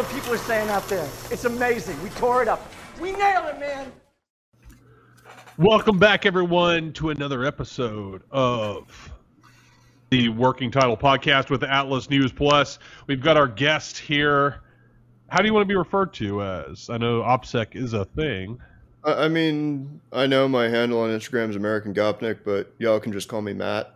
the people are saying out there. It's amazing. We tore it up. We nailed it, man. Welcome back, everyone, to another episode of the Working Title Podcast with Atlas News Plus. We've got our guest here. How do you want to be referred to as? I know OPSEC is a thing. I mean, I know my handle on Instagram is American Gopnik, but y'all can just call me Matt.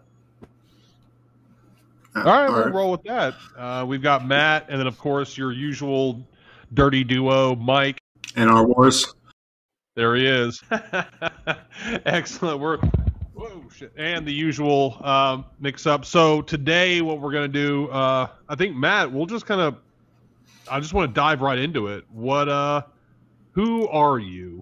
All right, we'll roll with that. We've got Matt, and then, of course, your usual dirty duo, Mike. And our wars. There he is. Excellent work. Whoa, shit. And the usual mix-up. So today what we're going to do, I think, Matt, we'll just kind of, I just want to dive right into it. Who are you?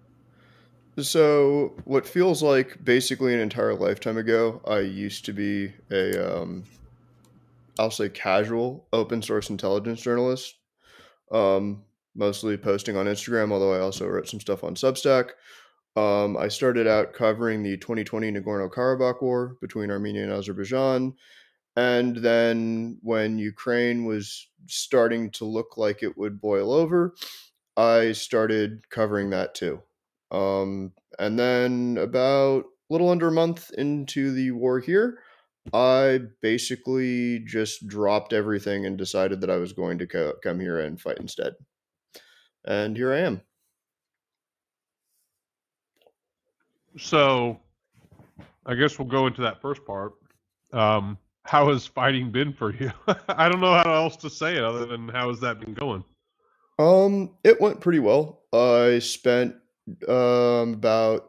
So what feels like basically an entire lifetime ago, I used to be a, I'll say casual open source intelligence journalist, mostly posting on Instagram, although I also wrote some stuff on Substack. I started out covering the 2020 Nagorno-Karabakh war between Armenia and Azerbaijan. And then when Ukraine was starting to look like it would boil over, I started covering that too. And then about a little under a month into the war here, I basically just dropped everything and decided that I was going to come here and fight instead. And here I am. So I guess we'll go into that first part. How has fighting been for you? I don't know how else to say it other than how has that been going? It went pretty well. I spent about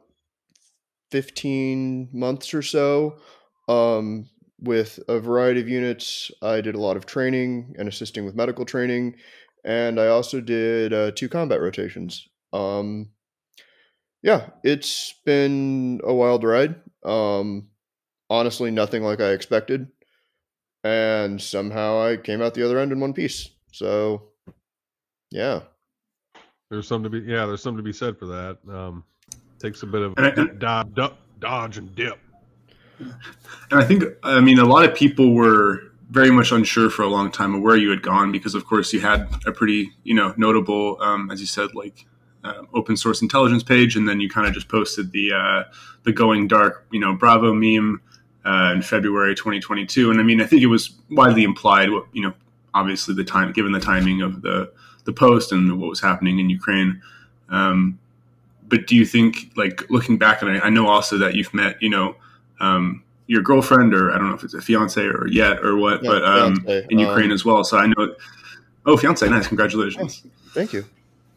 15 months or so with a variety of units. I did a lot of training and assisting with medical training, and I also did 2 combat rotations. Yeah, it's been a wild ride. Honestly, nothing like I expected, and somehow I came out the other end in one piece. So, yeah. There's something to be said for that. Takes a bit of dodge and dip. And I think, I mean, a lot of people were very much unsure for a long time of where you had gone because, of course, you had a pretty, notable, as you said, like open source intelligence page, and then you kind of just posted the going dark, Bravo meme in February 2022. And I mean, I think it was widely implied, obviously given the timing of the post and what was happening in Ukraine. But do you think, like, looking back, and I know also that you've met, your girlfriend, or I don't know if it's a fiance or yet or what, but in Ukraine as well. So I know, fiance, nice, congratulations. Thank you.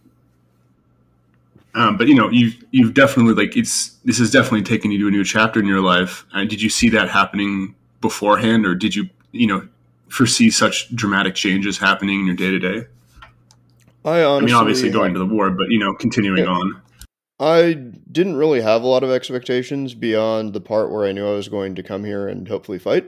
But you've definitely this has definitely taken you to a new chapter in your life. Did you see that happening beforehand, or did you foresee such dramatic changes happening in your day to day? I obviously going to the war, but continuing on. I didn't really have a lot of expectations beyond the part where I knew I was going to come here and hopefully fight.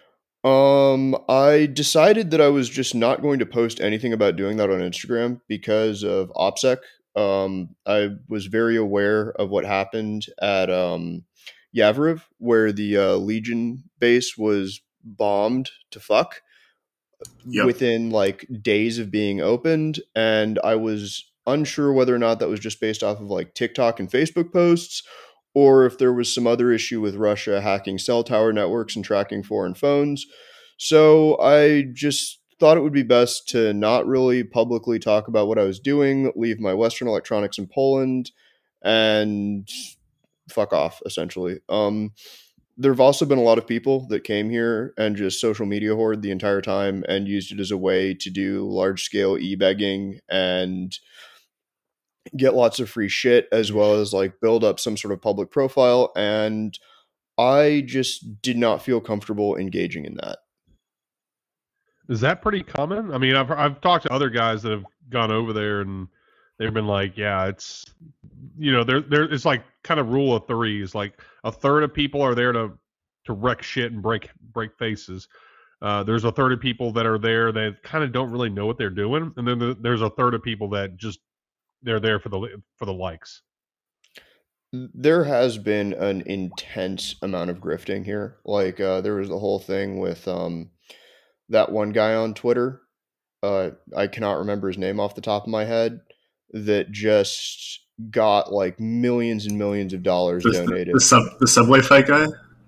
I decided that I was just not going to post anything about doing that on Instagram because of OPSEC. I was very aware of what happened at Yavoriv, where the Legion base was bombed to fuck within like days of being opened, and I was unsure whether or not that was just based off of like TikTok and Facebook posts, or if there was some other issue with Russia hacking cell tower networks and tracking foreign phones. So I just thought it would be best to not really publicly talk about what I was doing, leave my Western electronics in Poland, and fuck off, essentially. There have also been a lot of people that came here and just social media hoard the entire time and used it as a way to do large-scale e-begging and get lots of free shit, as well as like build up some sort of public profile. And I just did not feel comfortable engaging in that. Is that pretty common? I mean, I've talked to other guys that have gone over there and they've been like, yeah, it's, it's like kind of rule of threes. Like a third of people are there to wreck shit and break faces. There's a third of people that are there that kind of don't really know what they're doing, and then there's a third of people that just they're there for the likes. There has been an intense amount of grifting here. Like there was the whole thing with that one guy on Twitter I cannot remember his name off the top of my head, that just got like millions and millions of dollars donated. The subway fight guy,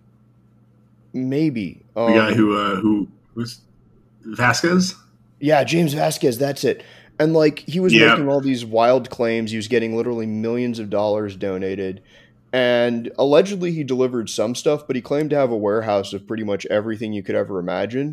Maybe. the guy who was Vasquez. Yeah, James Vasquez, that's it. And like he was Yeah, making all these wild claims. He was getting literally millions of dollars donated. And allegedly he delivered some stuff, but he claimed to have a warehouse of pretty much everything you could ever imagine.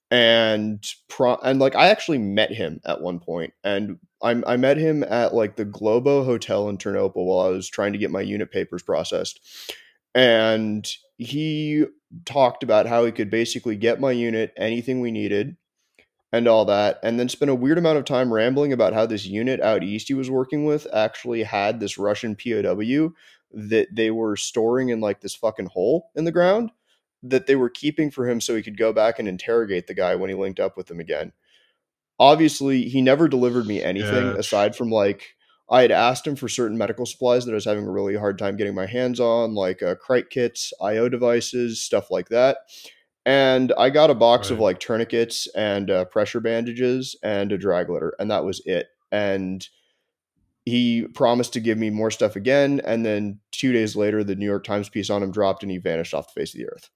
And like I actually met him at one point, and I met him at like the Globo Hotel in Ternopil while I was trying to get my unit papers processed. And he talked about how he could basically get my unit anything we needed and all that, and then spent a weird amount of time rambling about how this unit out east he was working with actually had this Russian POW that they were storing in like this fucking hole in the ground that they were keeping for him so he could go back and interrogate the guy when he linked up with them again. Obviously, he never delivered me anything Yeah, aside from like I had asked him for certain medical supplies that I was having a really hard time getting my hands on, like crite kits, IO devices, stuff like that. And I got a box of right. like tourniquets and pressure bandages and a drag litter, and that was it. And he promised to give me more stuff again. And then 2 days later, the New York Times piece on him dropped and he vanished off the face of the earth.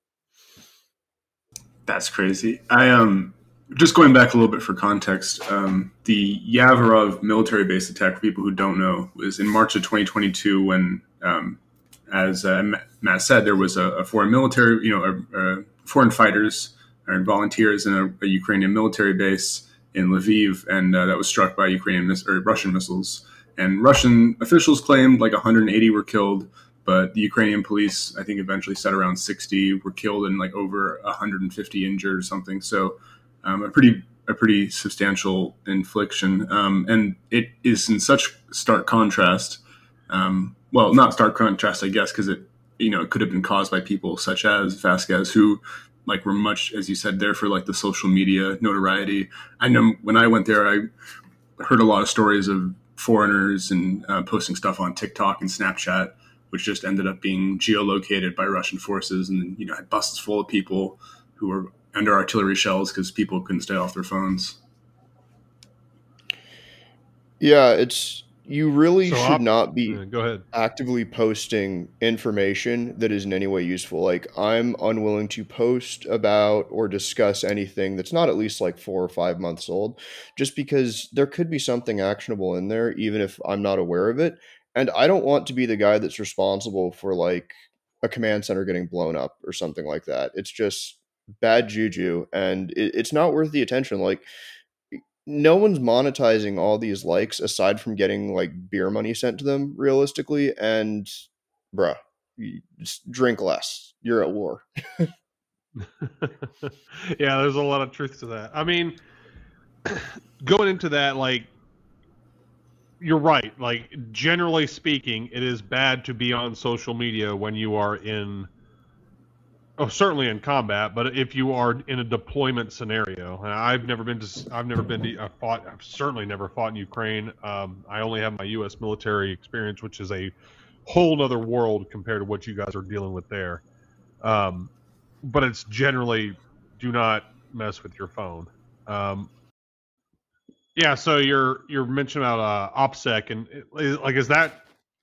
that's crazy. I just going back a little bit for context. The Yavarov military base attack, for people who don't know, was in March of 2022 when, as Matt said, there was a foreign military, foreign fighters or volunteers in a Ukrainian military base in Lviv, and that was struck by Ukrainian or Russian missiles. And Russian officials claimed like 180 were killed, but the Ukrainian police, I think, eventually said around 60 were killed and like over 150 injured or something. So a pretty substantial infliction, and it is in such stark contrast. Well, not stark contrast, I guess, because it could have been caused by people such as Vasquez, who like were much, as you said, there for like the social media notoriety. I know when I went there, I heard a lot of stories of foreigners and posting stuff on TikTok and Snapchat, which just ended up being geolocated by Russian forces, and had buses full of people who were under artillery shells because people couldn't stay off their phones. Yeah, it's you really So should not be go ahead. actively posting information that is in any way useful. Like I'm unwilling to post about or discuss anything that's not at least like 4 or 5 months old, just because there could be something actionable in there, even if I'm not aware of it. And I don't want to be the guy that's responsible for like a command center getting blown up or something like that. It's just bad juju, and it's not worth the attention. Like no one's monetizing all these likes aside from getting like beer money sent to them realistically. And bruh, you just drink less, you're at war. Yeah, there's a lot of truth to that. I mean, going into that, like, you're right. Like, generally speaking, it is bad to be on social media when you are certainly in combat, but if you are in a deployment scenario. And I've certainly never fought in Ukraine. I only have my U.S. military experience, which is a whole other world compared to what you guys are dealing with there. But it's generally do not mess with your phone. Yeah, so you're mentioning about OPSEC, and like is that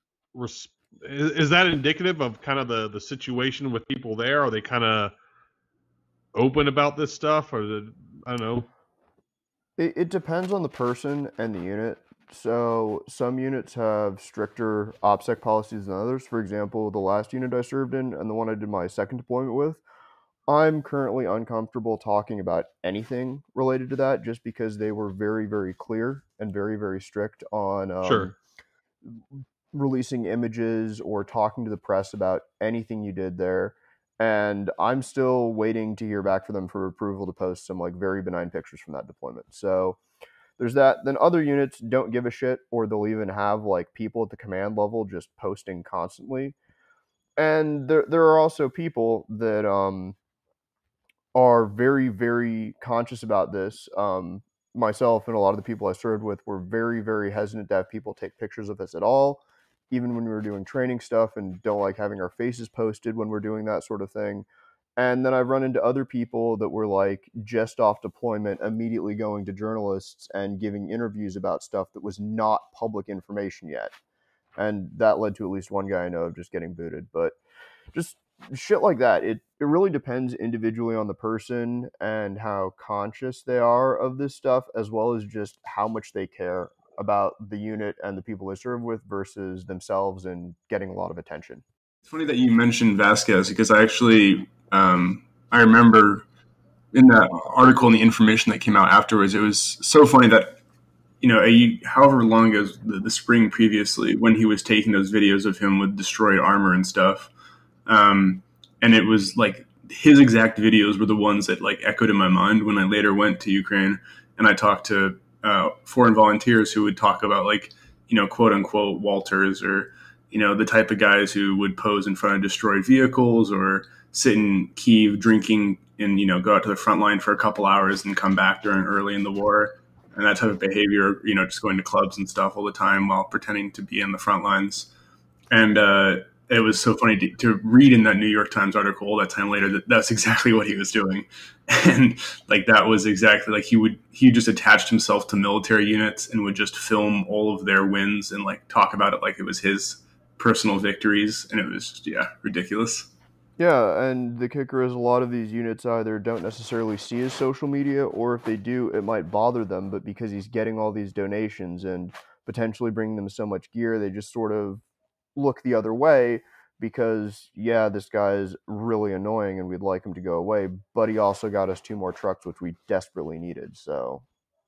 indicative of kind of the situation with people there? Are they kind of open about this stuff, or I don't know? It depends on the person and the unit. So some units have stricter OPSEC policies than others. For example, the last unit I served in and the one I did my second deployment with, I'm currently uncomfortable talking about anything related to that just because they were very, very clear and very, very strict on Sure. releasing images or talking to the press about anything you did there. And I'm still waiting to hear back from them for approval to post some like very benign pictures from that deployment. So there's that. Then other units don't give a shit, or they'll even have like people at the command level just posting constantly. And there are also people that are very, very conscious about this. Myself and a lot of the people I served with were very, very hesitant to have people take pictures of us at all, even when we were doing training stuff, and don't like having our faces posted when we're doing that sort of thing. And then I've run into other people that were like just off deployment, immediately going to journalists and giving interviews about stuff that was not public information yet. And that led to at least one guy I know of just getting booted. But just shit like that. It really depends individually on the person and how conscious they are of this stuff, as well as just how much they care about the unit and the people they serve with versus themselves and getting a lot of attention. It's funny that you mentioned Vasquez because I actually I remember in that article and the information that came out afterwards, it was so funny that however long ago, the spring previously, when he was taking those videos of him with destroyed armor and stuff, and it was like his exact videos were the ones that like echoed in my mind when I later went to Ukraine and I talked to foreign volunteers who would talk about like quote unquote Walters or the type of guys who would pose in front of destroyed vehicles or sit in Kyiv drinking and go out to the front line for a couple hours and come back during early in the war. And that type of behavior, just going to clubs and stuff all the time while pretending to be in the front lines. And it was so funny to read in that New York Times article all that time later that that's exactly what he was doing. And like that was exactly like he just attached himself to military units and would just film all of their wins and like talk about it like it was his personal victories. And it was just, ridiculous. Yeah, and the kicker is a lot of these units either don't necessarily see his social media, or if they do, it might bother them, but because he's getting all these donations and potentially bringing them so much gear, they just sort of look the other way because, yeah, this guy is really annoying and we'd like him to go away, but he also got us 2 more trucks, which we desperately needed. So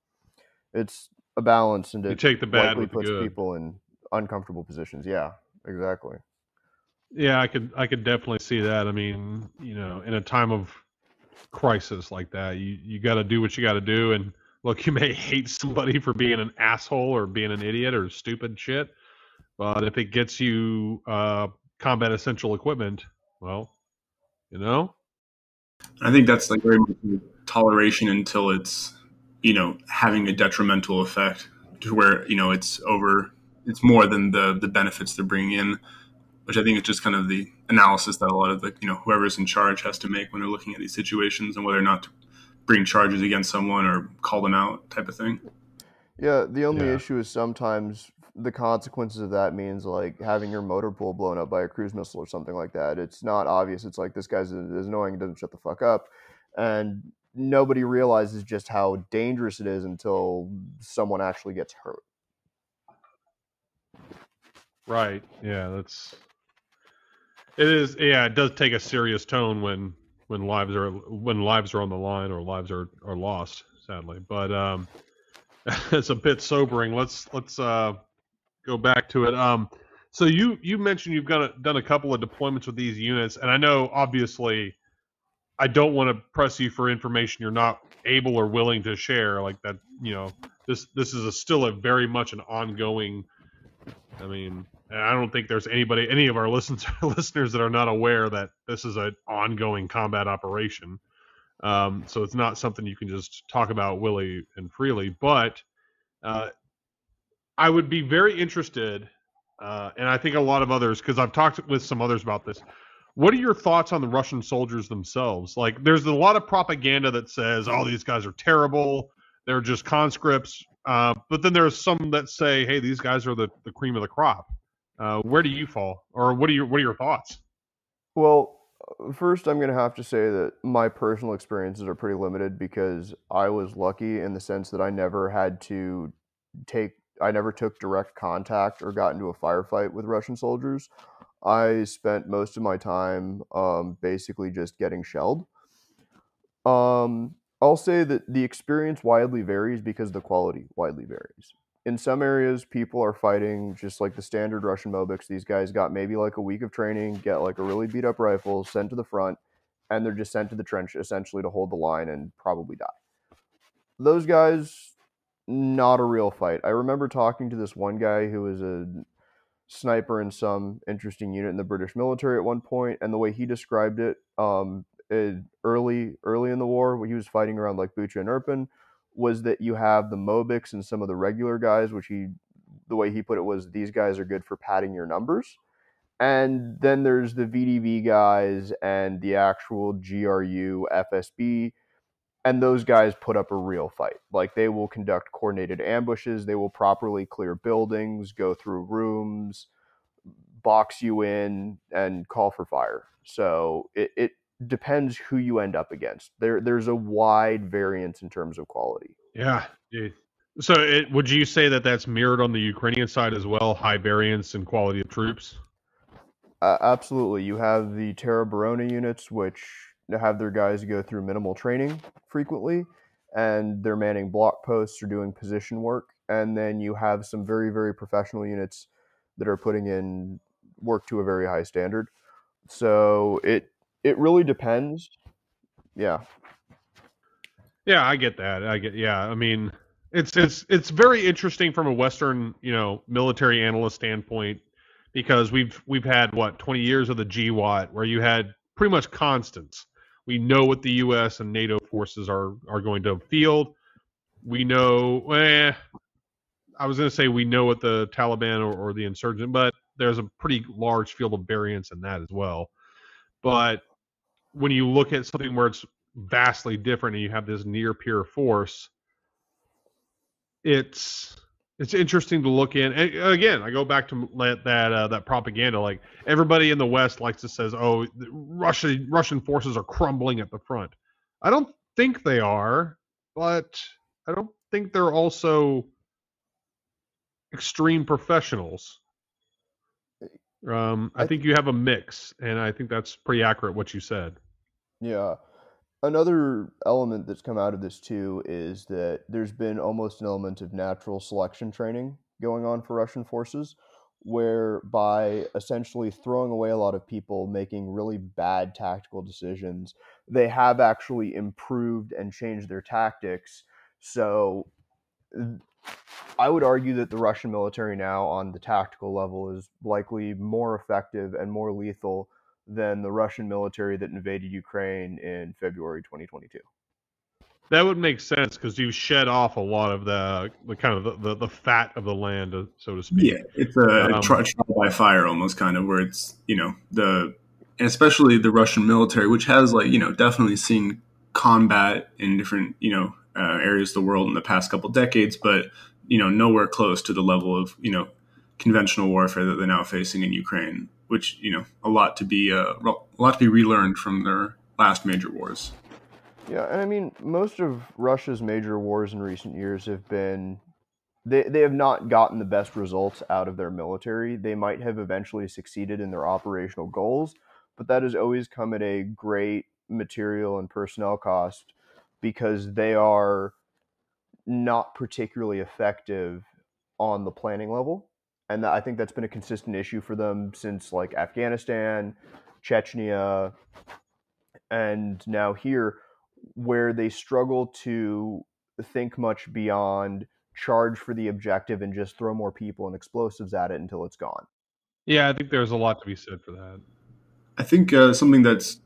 it's a balance, and You it take the bad likely with the puts good. people in uncomfortable positions. Yeah, exactly. Yeah, I could definitely see that. I mean, in a time of crisis like that, you got to do what you got to do. And look, you may hate somebody for being an asshole or being an idiot or stupid shit, but if it gets you combat essential equipment, well, I think that's like very much toleration until it's having a detrimental effect to where it's more than the benefits they're bringing in, which I think is just kind of the analysis that a lot of the whoever's in charge has to make when they're looking at these situations and whether or not to bring charges against someone or call them out type of thing. Yeah, the only Yeah. issue is sometimes the consequences of that means like having your motor pool blown up by a cruise missile or something like that. It's not obvious. It's like this guy's is annoying, doesn't shut the fuck up, and nobody realizes just how dangerous it is until someone actually gets hurt. Right. Yeah, it is. Yeah, it does take a serious tone when lives are on the line or lives are lost, sadly. But it's a bit sobering. Let's go back to it. So you mentioned you've done a couple of deployments with these units, and I know obviously I don't want to press you for information you're not able or willing to share. Like that, this is still a very much an ongoing. I mean, I don't think there's any of our listeners that are not aware that this is an ongoing combat operation. So it's not something you can just talk about willy and freely. But I would be very interested, and I think a lot of others, because I've talked with some others about this. What are your thoughts on the Russian soldiers themselves? Like, there's a lot of propaganda that says, "Oh, these guys are terrible. They're just conscripts." But then there's some that say, "Hey, these guys are the cream of the crop." Where do you fall, or what are your thoughts? Well, first, I'm going to have to say that my personal experiences are pretty limited because I was lucky in the sense that I never had to I never took direct contact or got into a firefight with Russian soldiers. I spent most of my time basically just getting shelled. I'll say that the experience widely varies because the quality widely varies. In some areas, people are fighting just like the standard Russian Mobics. These guys got maybe like a week of training, get like a really beat up rifle, sent to the front, and they're just sent to the trench essentially to hold the line and probably die. Those guys, not a real fight. I remember talking to this one guy who was a sniper in some interesting unit in the British military at one point, and the way he described it, early in the war, when he was fighting around like Bucha and Irpin, was that you have the Mobics and some of the regular guys, the way he put it was these guys are good for padding your numbers, And then there's the VDV guys and the actual GRU, FSB, and those guys put up a real fight. Like, they will conduct coordinated ambushes, they will properly clear buildings, go through rooms, box you in, and call for fire. So it depends who you end up against. There's a wide variance in terms of quality. Yeah, dude. So would you say that that's mirrored on the Ukrainian side as well, high variance in quality of troops? Absolutely. You have the Terra Barona units, which have their guys go through minimal training frequently, and they're manning block posts or doing position work. And then you have some very, very professional units that are putting in work to a very high standard. So it really depends. Yeah. Yeah, I get that. I mean, it's very interesting from a Western, military analyst standpoint, because we've had 20 years of the GWOT where you had pretty much constants. We know what the U.S. and NATO forces are going to field. We know, I was going to say we know what the Taliban or the insurgent, but there's a pretty large field of variance in that as well. But when you look at something where it's vastly different and you have this near peer force, it's interesting to look in. And again, I go back to that propaganda. Like, everybody in the West likes to says, "Oh, Russian forces are crumbling at the front." I don't think they are, but I don't think they're also extreme professionals. I think you have a mix, and I think that's pretty accurate what you said. Yeah. Another element that's come out of this too is that there's been almost an element of natural selection training going on for Russian forces, where by essentially throwing away a lot of people making really bad tactical decisions, they have actually improved and changed their tactics. So I would argue that the Russian military now on the tactical level is likely more effective and more lethal than the Russian military that invaded Ukraine in February 2022. That would make sense because you shed off a lot of the kind of the fat of the land, so to speak. Yeah, it's a trial by fire almost, kind of, where it's, and especially the Russian military, which has definitely seen combat in different areas of the world in the past couple decades, but nowhere close to the level of conventional warfare that they're now facing in Ukraine, which a lot to be relearned from their last major wars. Yeah, and I mean, most of Russia's major wars in recent years have been they have not gotten the best results out of their military. They might have eventually succeeded in their operational goals, but that has always come at a great material and personnel cost because they are not particularly effective on the planning level. And I think that's been a consistent issue for them since Afghanistan, Chechnya, and now here, where they struggle to think much beyond charge for the objective and just throw more people and explosives at it until it's gone. Yeah, I think there's a lot to be said for that. I think something that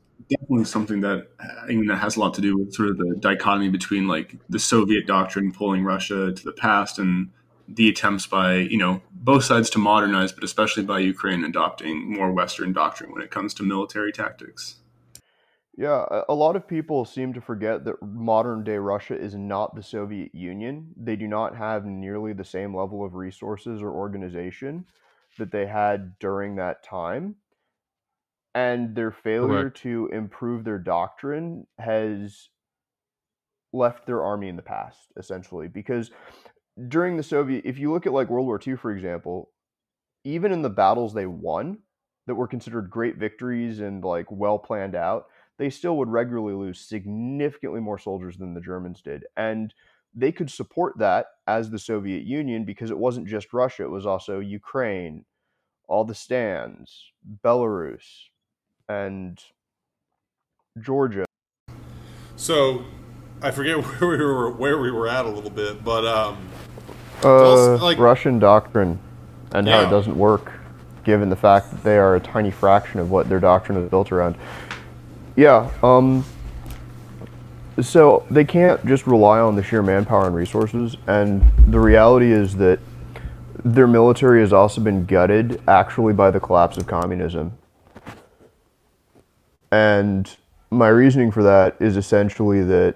has a lot to do with sort of the dichotomy between the Soviet doctrine pulling Russia to the past and the attempts by both sides to modernize, but especially by Ukraine adopting more Western doctrine when it comes to military tactics. Yeah, a lot of people seem to forget that modern day Russia is not the Soviet Union. They do not have nearly the same level of resources or organization that they had during that time. And their failure to improve their doctrine has left their army in the past, essentially. Because during the Soviet, if you look at World War II, for example, even in the battles they won that were considered great victories and well planned out, they still would regularly lose significantly more soldiers than the Germans did. And they could support that as the Soviet Union because it wasn't just Russia, it was also Ukraine, all the stands, Belarus, and Georgia. So I forget where we were at a little bit, but Russian doctrine and how it doesn't work, given the fact that they are a tiny fraction of what their doctrine is built around. Yeah, so they can't just rely on the sheer manpower and resources, and the reality is that their military has also been gutted actually by the collapse of communism. And my reasoning for that is essentially that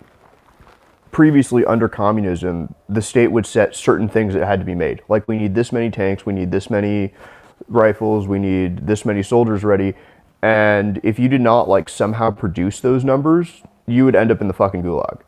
previously under communism, the state would set certain things that had to be made. Like, we need this many tanks, we need this many rifles, we need this many soldiers ready. And if you did not like somehow produce those numbers, you would end up in the fucking gulag.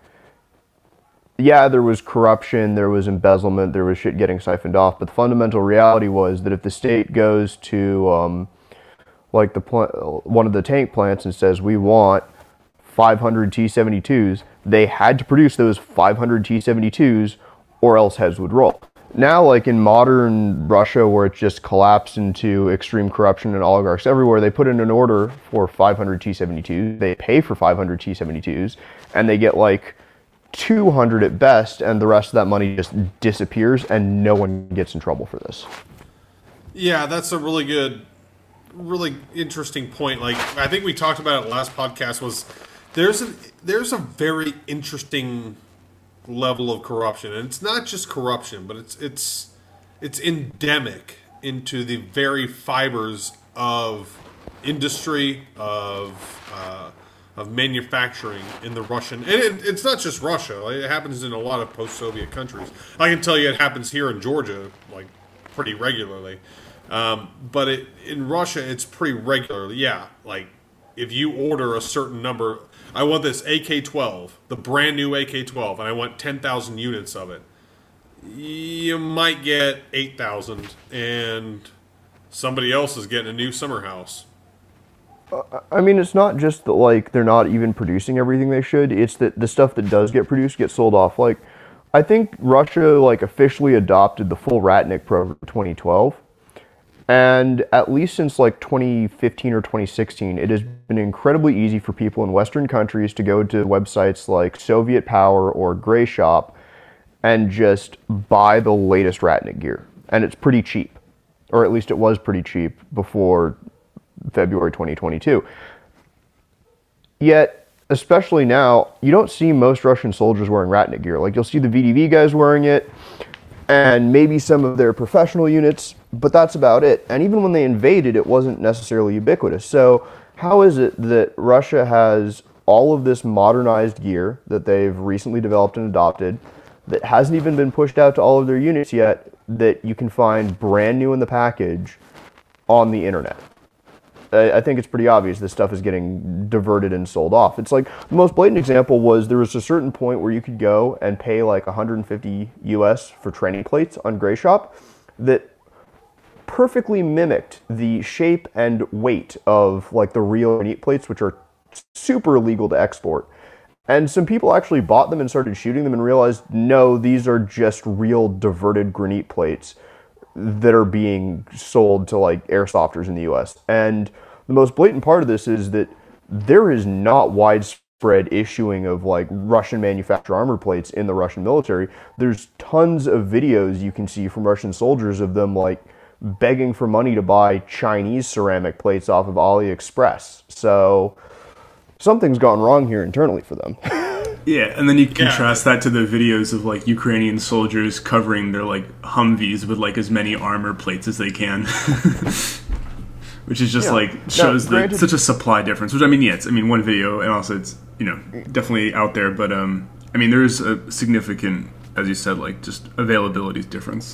Yeah, there was corruption, there was embezzlement, there was shit getting siphoned off, but the fundamental reality was that if the state goes to like one of the tank plants and says, we want 500 T-72s, they had to produce those 500 T-72s or else heads would roll. Now, like in modern Russia, where it's just collapsed into extreme corruption and oligarchs everywhere, they put in an order for 500 T-72s, they pay for 500 T-72s, and they get like 200 at best, and the rest of that money just disappears, and no one gets in trouble for this. Yeah, that's a really good, really interesting point. Like, I think we talked about it last podcast, was there's a very interesting level of corruption, and it's not just corruption, but it's endemic into the very fibers of industry, of manufacturing in the Russian, and it's not just Russia. Like, it happens in a lot of post-Soviet countries. I can tell you it happens here in Georgia, like, pretty regularly. But in Russia, it's pretty regularly. Yeah, like, if you order a certain number, I want this AK-12, the brand new AK-12, and I want 10,000 units of it. You might get 8,000, and somebody else is getting a new summer house. I mean, it's not just that, like, they're not even producing everything they should. It's that the stuff that does get produced gets sold off. Like, I think Russia, like, officially adopted the full Ratnik program in 2012. And at least since, like, 2015 or 2016, it has been incredibly easy for people in Western countries to go to websites like Soviet Power or Gray Shop and just buy the latest Ratnik gear. And it's pretty cheap. Or at least it was pretty cheap before February 2022. Yet, especially now, you don't see most Russian soldiers wearing Ratnik gear. Like, you'll see the VDV guys wearing it, and maybe some of their professional units, but that's about it. And even when they invaded, it wasn't necessarily ubiquitous. So how is it that Russia has all of this modernized gear that they've recently developed and adopted that hasn't even been pushed out to all of their units yet, that you can find brand new in the package on the internet? I think it's pretty obvious this stuff is getting diverted and sold off. It's like, the most blatant example was there was a certain point where you could go and pay like 150 US for training plates on Gray Shop that perfectly mimicked the shape and weight of like the real granite plates, which are super illegal to export. And some people actually bought them and started shooting them and realized, no, these are just real diverted granite plates that are being sold to like airsofters in the US. And the most blatant part of this is that there is not widespread issuing of like Russian manufactured armor plates in the Russian military. There's tons of videos you can see from Russian soldiers of them like begging for money to buy Chinese ceramic plates off of AliExpress. So something's gone wrong here internally for them. Yeah, and then you contrast that to the videos of like Ukrainian soldiers covering their like Humvees with like as many armor plates as they can, which is just like shows such a supply difference. Which I mean, yeah, it's one video, and also it's definitely out there, but I mean there is a significant, as you said, like just availability difference.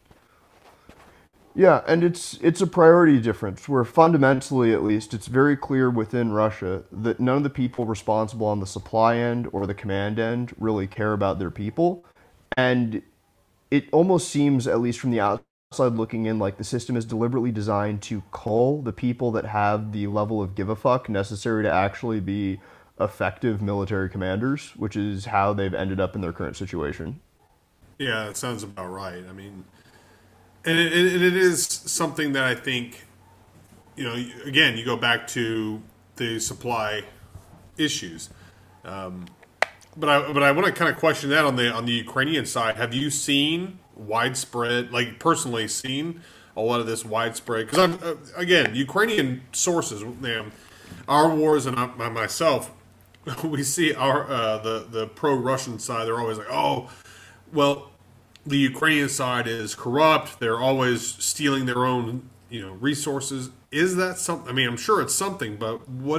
Yeah, and it's a priority difference where fundamentally, at least, it's very clear within Russia that none of the people responsible on the supply end or the command end really care about their people. And it almost seems, at least from the outside looking in, like the system is deliberately designed to cull the people that have the level of give a fuck necessary to actually be effective military commanders, which is how they've ended up in their current situation. Yeah, that sounds about right. I mean, and it is something that I think, again, you go back to the supply issues. But I want to kind of question that on the Ukrainian side. Have you seen widespread, like personally seen a lot of this widespread? Because again, Ukrainian sources, our wars and myself, we see our the pro-Russian side. They're always like, oh, well, the Ukrainian side is corrupt. They're always stealing their own, resources. Is that something? I mean, I'm sure it's something, but what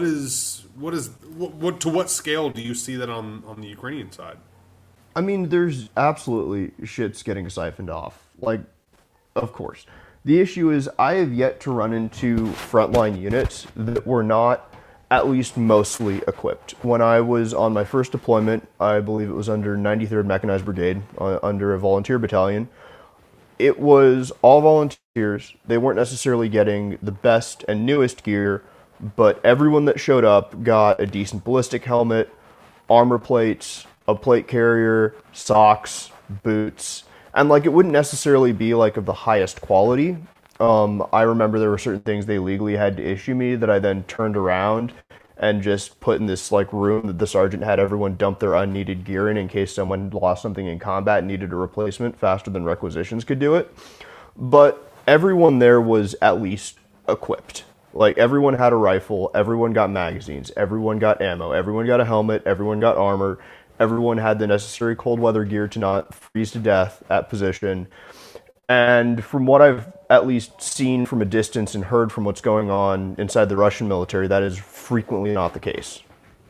to what scale do you see that on the Ukrainian side? I mean, there's absolutely shit's getting siphoned off. Like, of course. The issue is I have yet to run into frontline units that were not at least mostly equipped. When I was on my first deployment, I believe it was under 93rd Mechanized Brigade, under a volunteer battalion. It was all volunteers. They weren't necessarily getting the best and newest gear, but everyone that showed up got a decent ballistic helmet, armor plates, a plate carrier, socks, boots, and like it wouldn't necessarily be like of the highest quality. I remember there were certain things they legally had to issue me that I then turned around and just put in this like room that the sergeant had everyone dump their unneeded gear in case someone lost something in combat and needed a replacement faster than requisitions could do it. But everyone there was at least equipped. Like everyone had a rifle, everyone got magazines, everyone got ammo, everyone got a helmet, everyone got armor, everyone had the necessary cold weather gear to not freeze to death at position. And from what I've at least seen from a distance and heard from what's going on inside the Russian military, that is frequently not the case.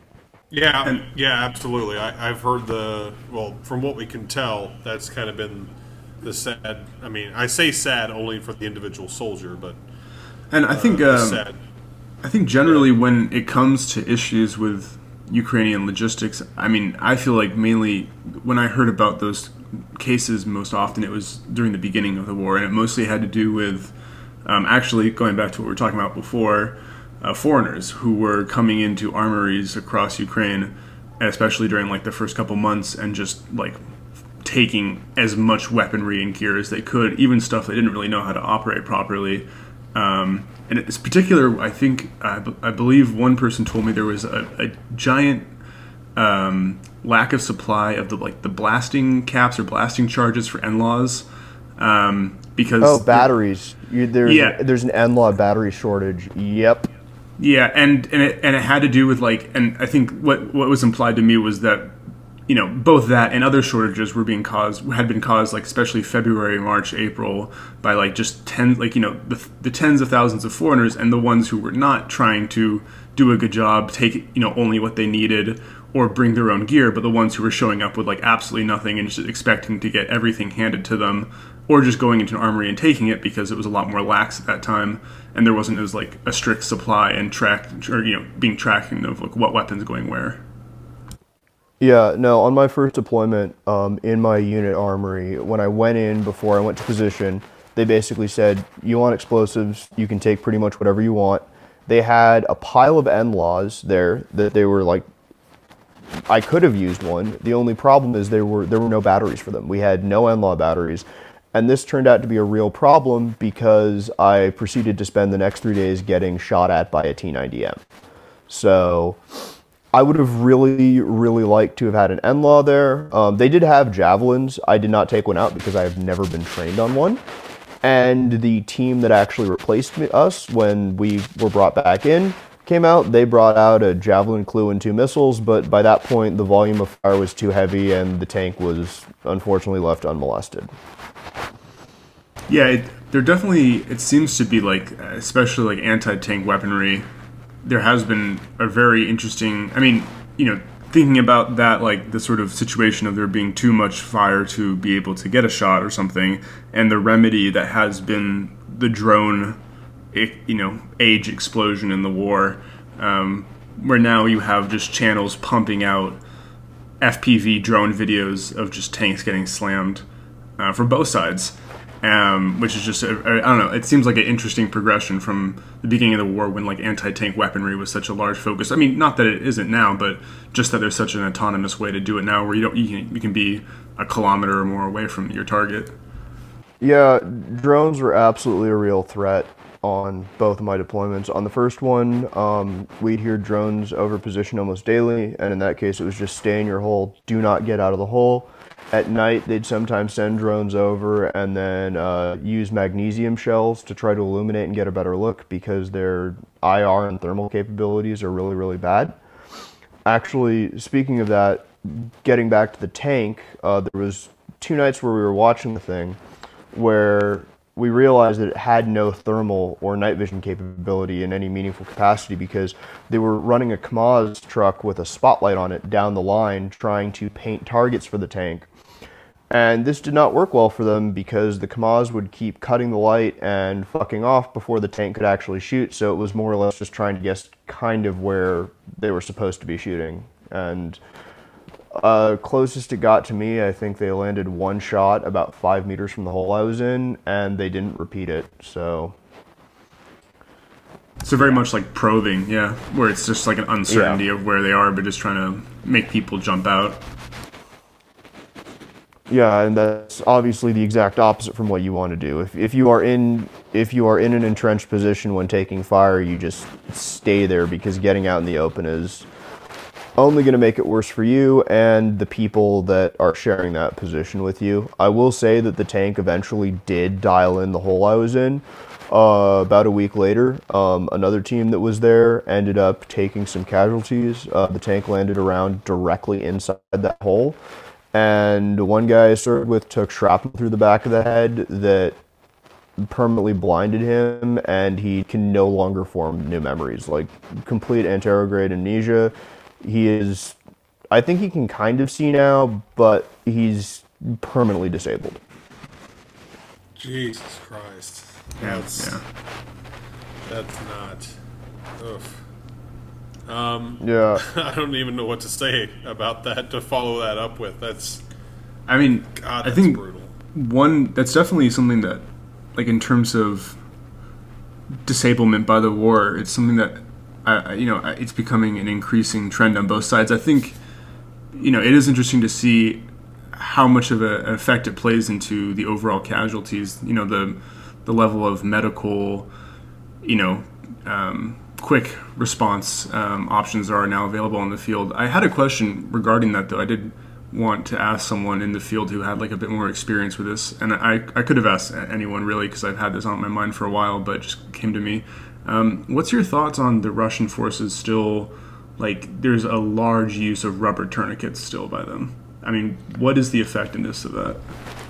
Yeah, absolutely. I've heard from what we can tell, that's kind of been the sad. I mean, I say sad only for the individual soldier, but and I think sad. I think generally when it comes to issues with Ukrainian logistics, I mean, I feel like mainly when I heard about those cases, most often it was during the beginning of the war, and it mostly had to do with actually going back to what we were talking about before, foreigners who were coming into armories across Ukraine, especially during like the first couple months, and just like taking as much weaponry and gear as they could, even stuff they didn't really know how to operate properly. And it's particular, I think, I believe one person told me there was a giant lack of supply of the blasting caps or blasting charges for NLAWs, because batteries. There's an NLAW battery shortage. Yep. Yeah, and it had to do with and I think what was implied to me was that both that and other shortages had been caused especially February, March, April by just the tens of thousands of foreigners, and the ones who were not trying to do a good job, take only what they needed or bring their own gear, but the ones who were showing up with absolutely nothing and just expecting to get everything handed to them, or just going into an armory and taking it because it was a lot more lax at that time and there wasn't as a strict supply and tracking of what weapons going where. Yeah, no, on my first deployment, in my unit armory, when I went in before I went to position, they basically said, you want explosives, you can take pretty much whatever you want. They had a pile of NLAWs there that they were I could have used one. The only problem is there were no batteries for them. We had no NLAW batteries. And this turned out to be a real problem because I proceeded to spend the next 3 days getting shot at by a T90M. So I would have really, really liked to have had an NLAW there. They did have javelins. I did not take one out because I have never been trained on one. And the team that actually replaced us when we were brought back in came out. They brought out a Javelin Clue and 2 missiles, but by that point the volume of fire was too heavy and the tank was unfortunately left unmolested. Yeah, there definitely, it seems to be especially anti-tank weaponry, there has been a very interesting, thinking about that, the sort of situation of there being too much fire to be able to get a shot or something, and the remedy that has been the drone, age explosion in the war, where now you have just channels pumping out FPV drone videos of just tanks getting slammed for both sides. Which is just, I don't know, it seems like an interesting progression from the beginning of the war when anti-tank weaponry was such a large focus. I mean, not that it isn't now, but just that there's such an autonomous way to do it now where you can be a kilometer or more away from your target. Yeah, drones were absolutely a real threat on both of my deployments. On the first one, we'd hear drones over position almost daily, and in that case it was just stay in your hole, do not get out of the hole. At night, they'd sometimes send drones over and then use magnesium shells to try to illuminate and get a better look because their IR and thermal capabilities are really, really bad. Actually, speaking of that, getting back to the tank, there was 2 nights where we were watching the thing, where we realized that it had no thermal or night vision capability in any meaningful capacity because they were running a KAMAZ truck with a spotlight on it down the line trying to paint targets for the tank. And this did not work well for them because the KAMAZ would keep cutting the light and fucking off before the tank could actually shoot, so it was more or less just trying to guess kind of where they were supposed to be shooting. And closest it got to me, I think they landed one shot about 5 meters from the hole I was in, and they didn't repeat it, so... So very much like probing, yeah, where it's just like an uncertainty of where they are, but just trying to make people jump out. Yeah, and that's obviously the exact opposite from what you want to do. If you are in an entrenched position when taking fire, you just stay there because getting out in the open is only going to make it worse for you and the people that are sharing that position with you. I will say that the tank eventually did dial in the hole I was in. About a week later, another team that was there ended up taking some casualties. The tank landed around directly inside that hole. And one guy I served with took shrapnel through the back of the head that permanently blinded him, and he can no longer form new memories. Like, complete anterograde amnesia. I think he can kind of see now, but he's permanently disabled. Jesus Christ. That's not... Oof. Yeah. I don't even know what to say about that to follow that up with. I mean, God, I think brutal. that's definitely something that, like in terms of disablement by the war, it's something that, it's becoming an increasing trend on both sides. I think, it is interesting to see how much of an effect it plays into the overall casualties. The level of medical, quick response options are now available in the field. I had a question regarding that, though. I did want to ask someone in the field who had like a bit more experience with this, and I could have asked anyone really because I've had this on my mind for a while, but it just came to me. What's your thoughts on the Russian forces still, like there's a large use of rubber tourniquets still by them? I mean, what is the effectiveness of that?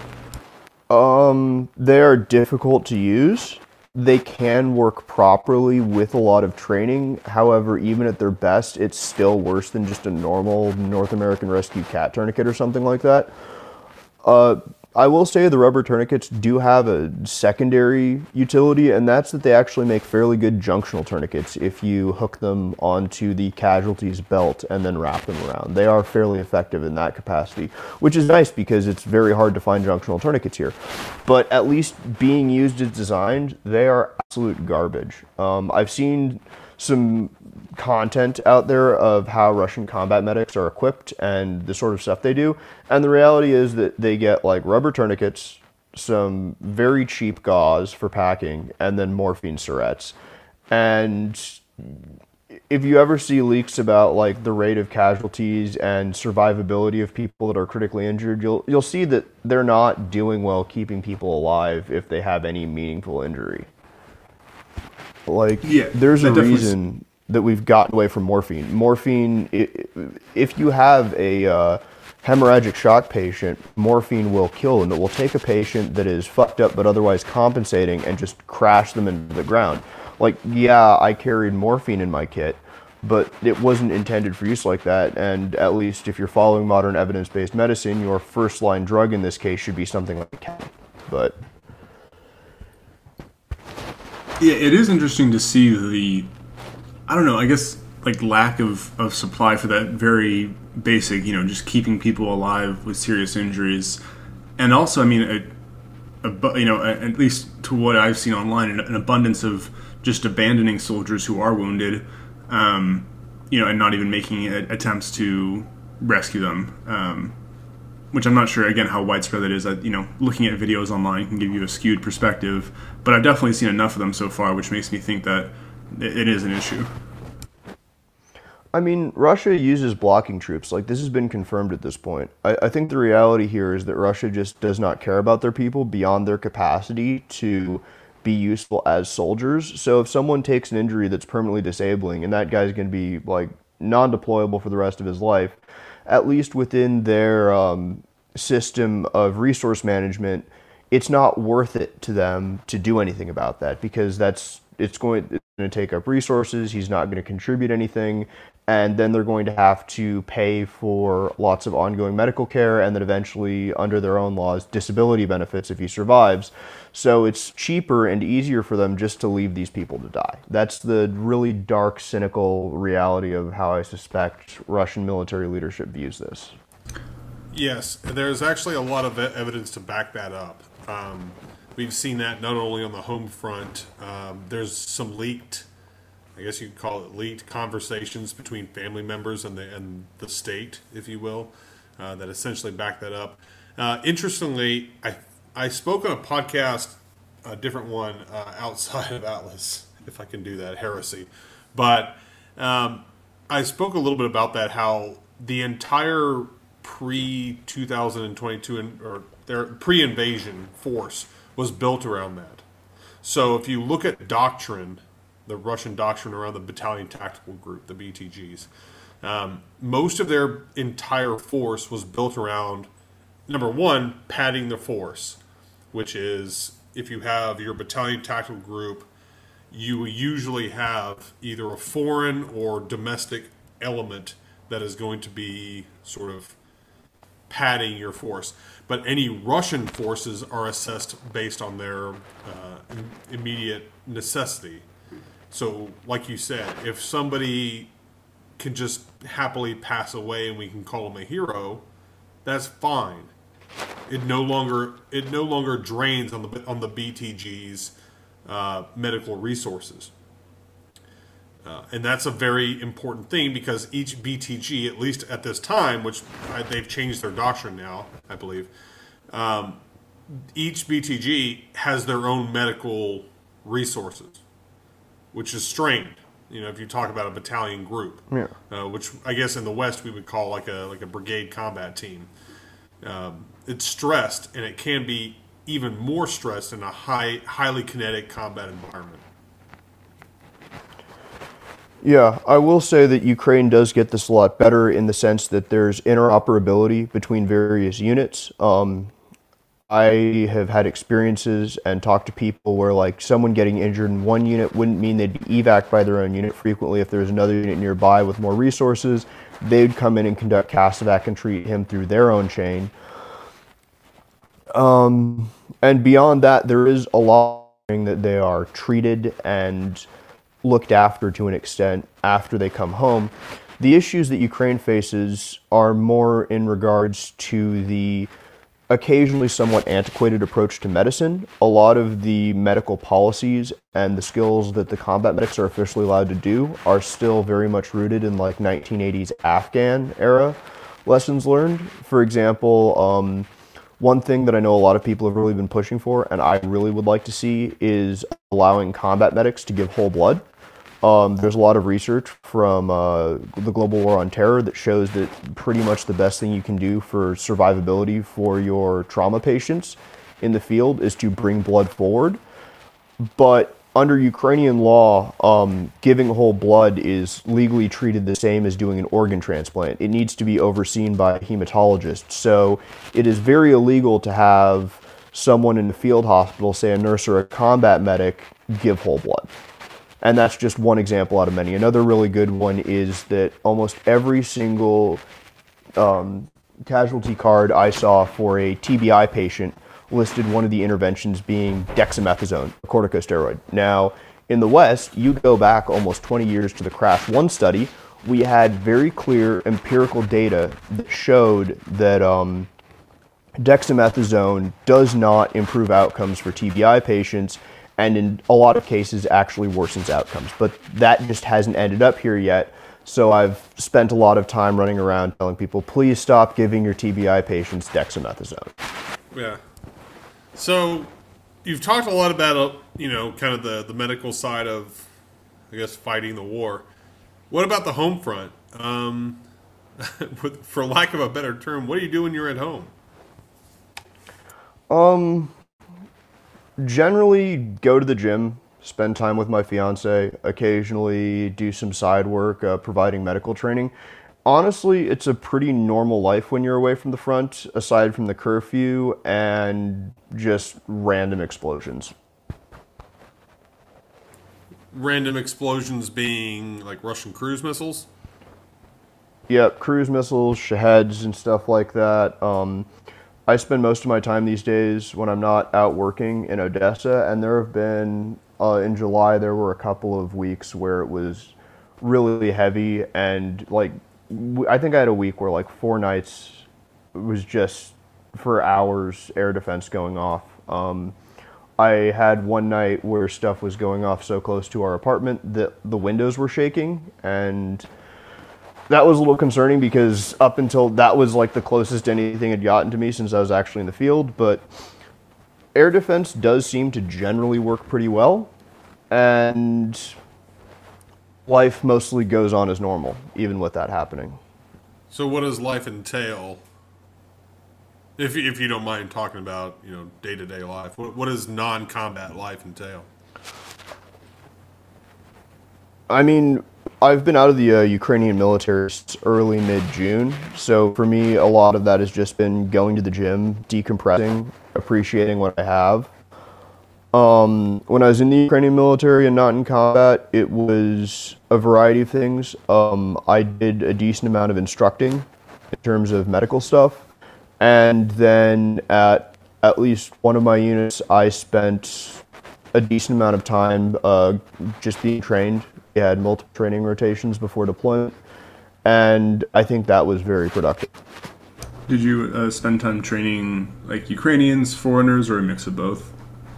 They are difficult to use. They can work properly with a lot of training. However, even at their best, it's still worse than just a normal North American Rescue Cat tourniquet or something like that. I will say the rubber tourniquets do have a secondary utility, and that's that they actually make fairly good junctional tourniquets if you hook them onto the casualty's belt and then wrap them around. They are fairly effective in that capacity, which is nice because it's very hard to find junctional tourniquets here. But at least being used as designed, they are absolute garbage. I've seen some content out there of how Russian combat medics are equipped and the sort of stuff they do, and the reality is that they get like rubber tourniquets, some very cheap gauze for packing, and then morphine syrettes. And if you ever see leaks about like the rate of casualties and survivability of people that are critically injured, you'll see that they're not doing well keeping people alive if they have any meaningful injury. Like, there's a reason that we've gotten away from morphine. Morphine, if you have a hemorrhagic shock patient, morphine will kill, and it will take a patient that is fucked up but otherwise compensating and just crash them into the ground. Like, yeah, I carried morphine in my kit, but it wasn't intended for use like that, and at least if you're following modern evidence-based medicine, your first-line drug in this case should be something like cat. But yeah, it is interesting to see I don't know, I guess, like, lack of supply for that very basic, just keeping people alive with serious injuries. And also, I mean, at least to what I've seen online, an abundance of just abandoning soldiers who are wounded, and not even making attempts to rescue them, which I'm not sure, again, how widespread that is. Looking at videos online can give you a skewed perspective, but I've definitely seen enough of them so far, which makes me think that it is an issue. I mean, Russia uses blocking troops. Like, this has been confirmed at this point. I think the reality here is that Russia just does not care about their people beyond their capacity to be useful as soldiers. So if someone takes an injury that's permanently disabling and that guy's going to be, like, non-deployable for the rest of his life, at least within their system of resource management, it's not worth it to them to do anything about that, because it's going to take up resources. He's not going to contribute anything, and then they're going to have to pay for lots of ongoing medical care, and then eventually, under their own laws, disability benefits if he survives. So it's cheaper and easier for them just to leave these people to die. That's the really dark, cynical reality of how I suspect Russian military leadership views this. Yes, there's actually a lot of evidence to back that up. We've seen that not only on the home front. There's some leaked, I guess you could call it leaked, conversations between family members and the state, if you will, that essentially back that up. Interestingly, I spoke on a podcast, a different one outside of Atlas, if I can do that, heresy. But I spoke a little bit about that, how the entire pre-2022 or their pre-invasion force was built around that. So if you look at doctrine, the Russian doctrine around the Battalion Tactical Group, the BTGs, most of their entire force was built around, number one, padding the force, which is if you have your Battalion Tactical Group, you usually have either a foreign or domestic element that is going to be sort of padding your force. But any Russian forces are assessed based on their immediate necessity. So, like you said, if somebody can just happily pass away and we can call him a hero, that's fine. It no longer drains on the BTG's medical resources. And that's a very important thing, because each BTG, at least at this time, which they've changed their doctrine now, I believe, each BTG has their own medical resources, which is strained. You know, if you talk about a battalion group, which I guess in the West we would call like a brigade combat team. It's stressed, and it can be even more stressed in a highly kinetic combat environment. Yeah, I will say that Ukraine does get this a lot better in the sense that there's interoperability between various units. I have had experiences and talked to people where, like, someone getting injured in one unit wouldn't mean they'd be evac'd by their own unit. Frequently, if there's another unit nearby with more resources, they'd come in and conduct CASEVAC and treat him through their own chain. And beyond that, there is a lot that they are treated and looked after to an extent after they come home. The issues that Ukraine faces are more in regards to the occasionally somewhat antiquated approach to medicine. A lot of the medical policies and the skills that the combat medics are officially allowed to do are still very much rooted in like 1980s Afghan era lessons learned. For example, one thing that I know a lot of people have really been pushing for, and I really would like to see, is allowing combat medics to give whole blood. There's a lot of research from the Global War on Terror that shows that pretty much the best thing you can do for survivability for your trauma patients in the field is to bring blood forward. But under Ukrainian law, giving whole blood is legally treated the same as doing an organ transplant. It needs to be overseen by a hematologist. So it is very illegal to have someone in the field hospital, say a nurse or a combat medic, give whole blood. And that's just one example out of many. Another really good one is that almost every single casualty card I saw for a TBI patient listed one of the interventions being dexamethasone, a corticosteroid. Now, in the West, you go back almost 20 years to the CRASH 1 study, we had very clear empirical data that showed that dexamethasone does not improve outcomes for TBI patients, and in a lot of cases actually worsens outcomes. But that just hasn't ended up here yet. So I've spent a lot of time running around telling people, please stop giving your TBI patients dexamethasone. Yeah. So you've talked a lot about, kind of the medical side of, I guess, fighting the war. What about the home front? For lack of a better term, what do you do when you're at home? Generally go to the gym, spend time with my fiance, occasionally do some side work, providing medical training. Honestly, it's a pretty normal life when you're away from the front, aside from the curfew and just random explosions. Random explosions being like Russian cruise missiles? Yep, cruise missiles, Shaheds, and stuff like that. I spend most of my time these days when I'm not out working in Odessa, and there have been, in July, there were a couple of weeks where it was really heavy, and like, I think I had a week where like 4 nights it was just for hours air defense going off. I had one night where stuff was going off so close to our apartment that the windows were shaking, and that was a little concerning because up until that was like the closest anything had gotten to me since I was actually in the field. But air defense does seem to generally work pretty well, and life mostly goes on as normal, even with that happening. So what does life entail? If you don't mind talking about, day-to-day life, what does non-combat life entail? I mean, I've been out of the Ukrainian military since early mid-June, so for me, a lot of that has just been going to the gym, decompressing, appreciating what I have. When I was in the Ukrainian military and not in combat, it was a variety of things. I did a decent amount of instructing in terms of medical stuff, and then at least one of my units, I spent a decent amount of time just being trained. We had multiple training rotations before deployment, and I think that was very productive. Did you spend time training like Ukrainians, foreigners, or a mix of both?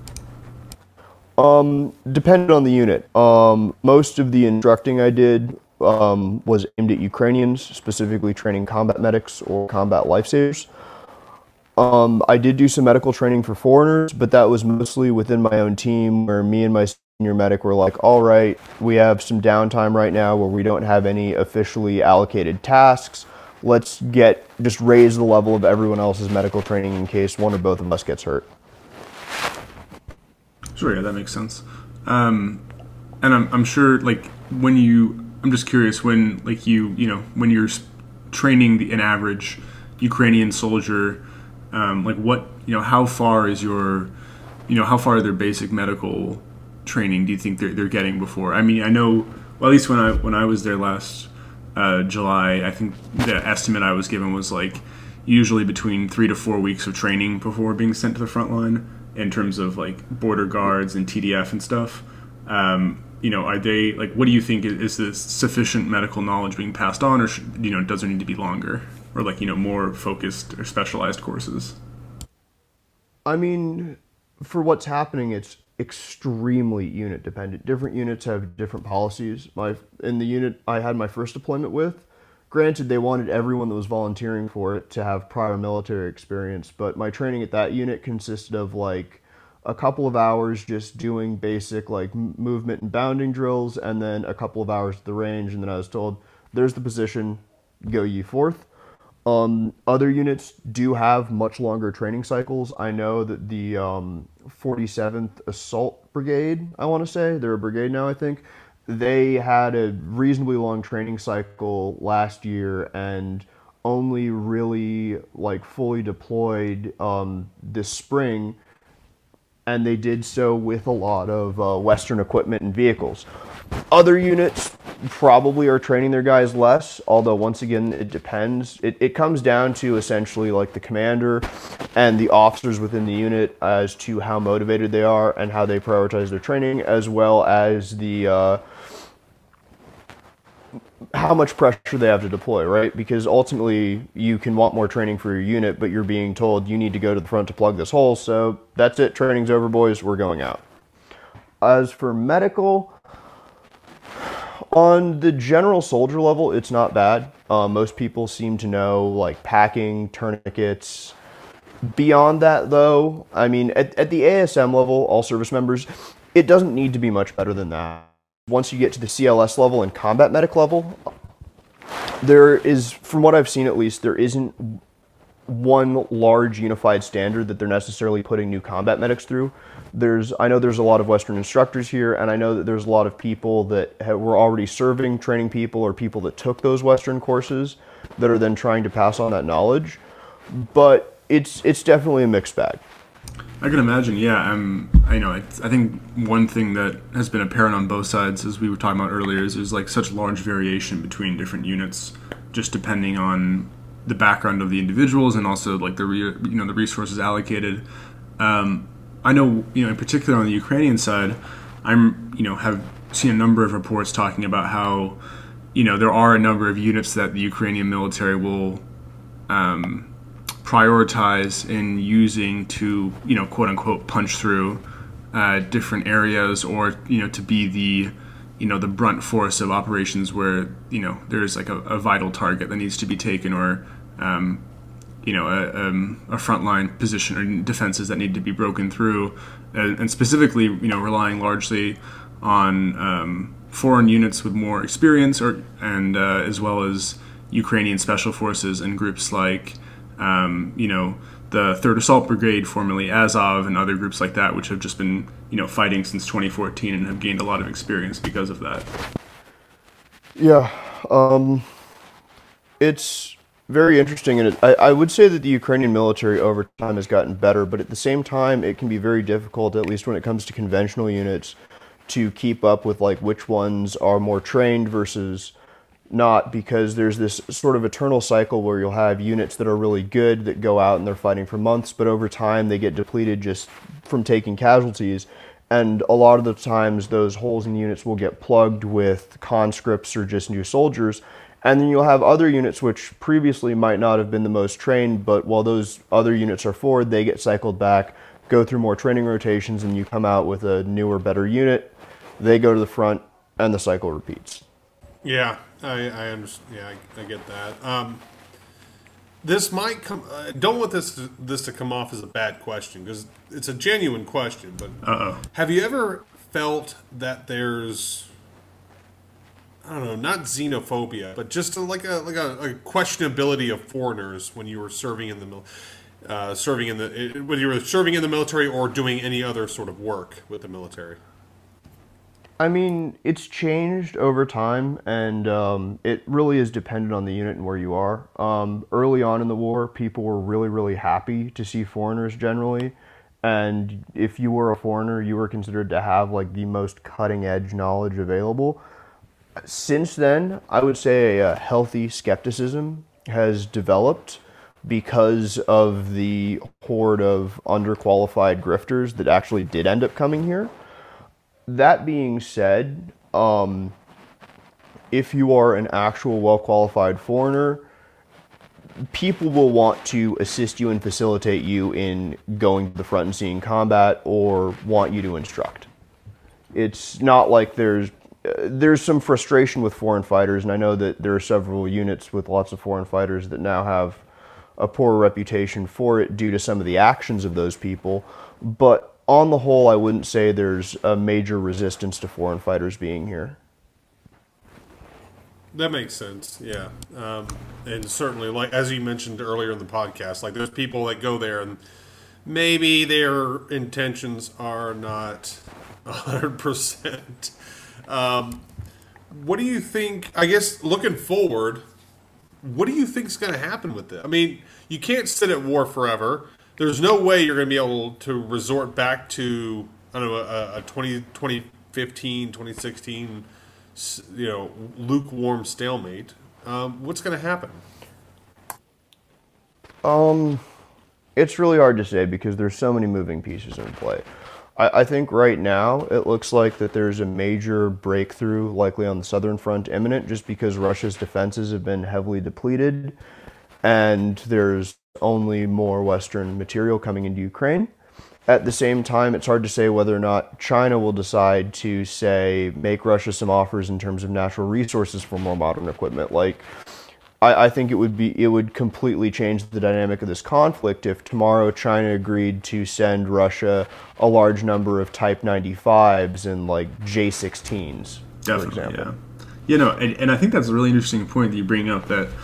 Depended on the unit. Most of the instructing I did was aimed at Ukrainians, specifically training combat medics or combat lifesavers. I did do some medical training for foreigners, but that was mostly within my own team, where me and my senior medic were like, all right, we have some downtime right now where we don't have any officially allocated tasks. Let's just raise the level of everyone else's medical training in case one or both of us gets hurt. Sure, yeah, that makes sense. And I'm sure, like, I'm just curious, when, like, when you're training an average Ukrainian soldier, like, how far is how far are their basic medical training do you think they're getting before? I mean, I know, well, at least when I was there last July, I think the estimate I was given was, like, usually between 3 to 4 weeks of training before being sent to the front line, in terms of like border guards and TDF and stuff. Are they like, what do you think is the sufficient medical knowledge being passed on, or does there need to be longer, or like, more focused or specialized courses? I mean, for what's happening, it's extremely unit dependent. Different units have different policies. In the unit I had my first deployment with, granted, they wanted everyone that was volunteering for it to have prior military experience, but my training at that unit consisted of like a couple of hours just doing basic like movement and bounding drills, and then a couple of hours at the range, and then I was told, there's the position, go ye forth. Other units do have much longer training cycles. I know that the 47th Assault Brigade, I want to say, they're a brigade now, I think, they had a reasonably long training cycle last year and only really like fully deployed this spring, and they did so with a lot of Western equipment and vehicles. Other units probably are training their guys less, although once again it depends. It comes down to essentially like the commander and the officers within the unit as to how motivated they are and how they prioritize their training, as well as the how much pressure they have to deploy, right? Because ultimately you can want more training for your unit, but you're being told you need to go to the front to plug this hole, so that's it, training's over, boys, we're going out. As for medical, on the general soldier level, it's not bad. Most people seem to know like packing, tourniquets. Beyond that though, I mean, at the ASM level, all service members, it doesn't need to be much better than that. Once you get to the CLS level and combat medic level, there is, from what I've seen at least, there isn't one large unified standard that they're necessarily putting new combat medics through. I know there's a lot of Western instructors here, and I know that there's a lot of people that were already serving, training people, or people that took those Western courses that are then trying to pass on that knowledge. But it's definitely a mixed bag. I can imagine, yeah. I think one thing that has been apparent on both sides, as we were talking about earlier, is there's like such large variation between different units, just depending on the background of the individuals and also like the resources allocated. I know, in particular on the Ukrainian side, have seen a number of reports talking about how, there are a number of units that the Ukrainian military will prioritize in using to, quote unquote, punch through different areas, or, to be the brunt force of operations where, there's like a vital target that needs to be taken, or, a frontline position or defenses that need to be broken through, and specifically, relying largely on foreign units with more experience, and as well as Ukrainian special forces and groups like, the 3rd Assault Brigade, formerly Azov, and other groups like that, which have just been, fighting since 2014 and have gained a lot of experience because of that. Yeah, it's very interesting, and I would say that the Ukrainian military over time has gotten better, but at the same time, it can be very difficult, at least when it comes to conventional units, to keep up with like which ones are more trained versus not, because there's this sort of eternal cycle where you'll have units that are really good that go out and they're fighting for months, but over time they get depleted just from taking casualties, and a lot of the times those holes in units will get plugged with conscripts or just new soldiers. And then you'll have other units which previously might not have been the most trained, but while those other units are forward, they get cycled back, go through more training rotations, and you come out with a newer, better unit. They go to the front, and the cycle repeats. Yeah, I understand. Yeah, I get that. This might come. Don't want this to come off as a bad question, because it's a genuine question. But have you ever felt that there's, I don't know, not xenophobia, but just like a questionability of foreigners when you were serving in the whether you were serving in the military or doing any other sort of work with the military? I mean, it's changed over time, and it really is dependent on the unit and where you are. Early on in the war, people were really, really happy to see foreigners generally, and if you were a foreigner, you were considered to have like the most cutting-edge knowledge available. Since then, I would say a healthy skepticism has developed because of the horde of underqualified grifters that actually did end up coming here. That being said, if you are an actual well-qualified foreigner, people will want to assist you and facilitate you in going to the front and seeing combat, or want you to instruct. It's not like there's some frustration with foreign fighters, and I know that there are several units with lots of foreign fighters that now have a poor reputation for it due to some of the actions of those people, but on the whole, I wouldn't say there's a major resistance to foreign fighters being here. That makes sense, yeah. And certainly, like as you mentioned earlier in the podcast, like there's people that go there and maybe their intentions are not 100%. What do you think, I guess, looking forward, what do you think is going to happen with it? I mean, you can't sit at war forever. There's no way you're going to be able to resort back to, I don't know, a 2015, 2016, lukewarm stalemate. What's going to happen? It's really hard to say because there's so many moving pieces in play. I think right now it looks like that there's a major breakthrough likely on the southern front imminent, just because Russia's defenses have been heavily depleted and there's only more Western material coming into Ukraine. At the same time, it's hard to say whether or not China will decide to, say, make Russia some offers in terms of natural resources for more modern equipment. Like, I think it would completely change the dynamic of this conflict if tomorrow China agreed to send Russia a large number of Type 95s and like J-16s, for example. Yeah. And I think that's a really interesting point that you bring up, that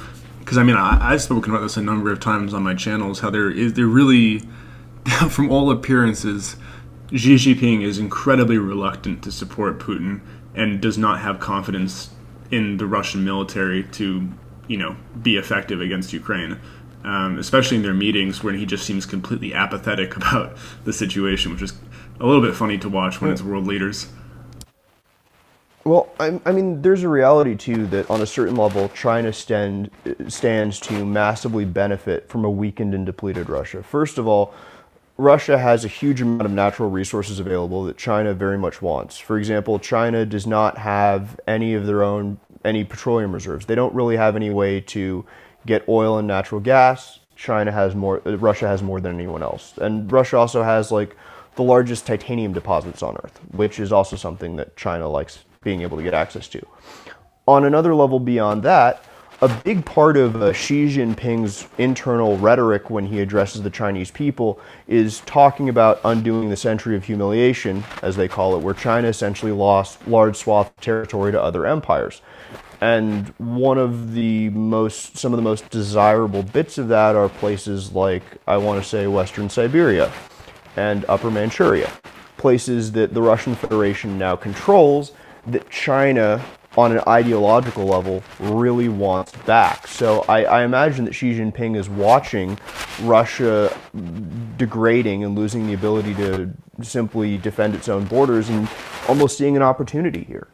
because I mean I've spoken about this a number of times on my channels, how they're really, from all appearances, Xi Jinping is incredibly reluctant to support Putin and does not have confidence in the Russian military to, be effective against Ukraine, especially in their meetings when he just seems completely apathetic about the situation, which is a little bit funny to watch when it's world leaders. Well, I mean, there's a reality too that on a certain level, China stands to massively benefit from a weakened and depleted Russia. First of all, Russia has a huge amount of natural resources available that China very much wants. For example, China does not have any petroleum reserves. They don't really have any way to get oil and natural gas. Russia has more than anyone else. And Russia also has like the largest titanium deposits on Earth, which is also something that China likes being able to get access to. On another level beyond that, a big part of Xi Jinping's internal rhetoric when he addresses the Chinese people is talking about undoing the century of humiliation, as they call it, where China essentially lost large swaths of territory to other empires. And some of the most desirable bits of that are places like, I want to say, Western Siberia and Upper Manchuria, places that the Russian Federation now controls, that China, on an ideological level, really wants back. So I imagine that Xi Jinping is watching Russia degrading and losing the ability to simply defend its own borders and almost seeing an opportunity here.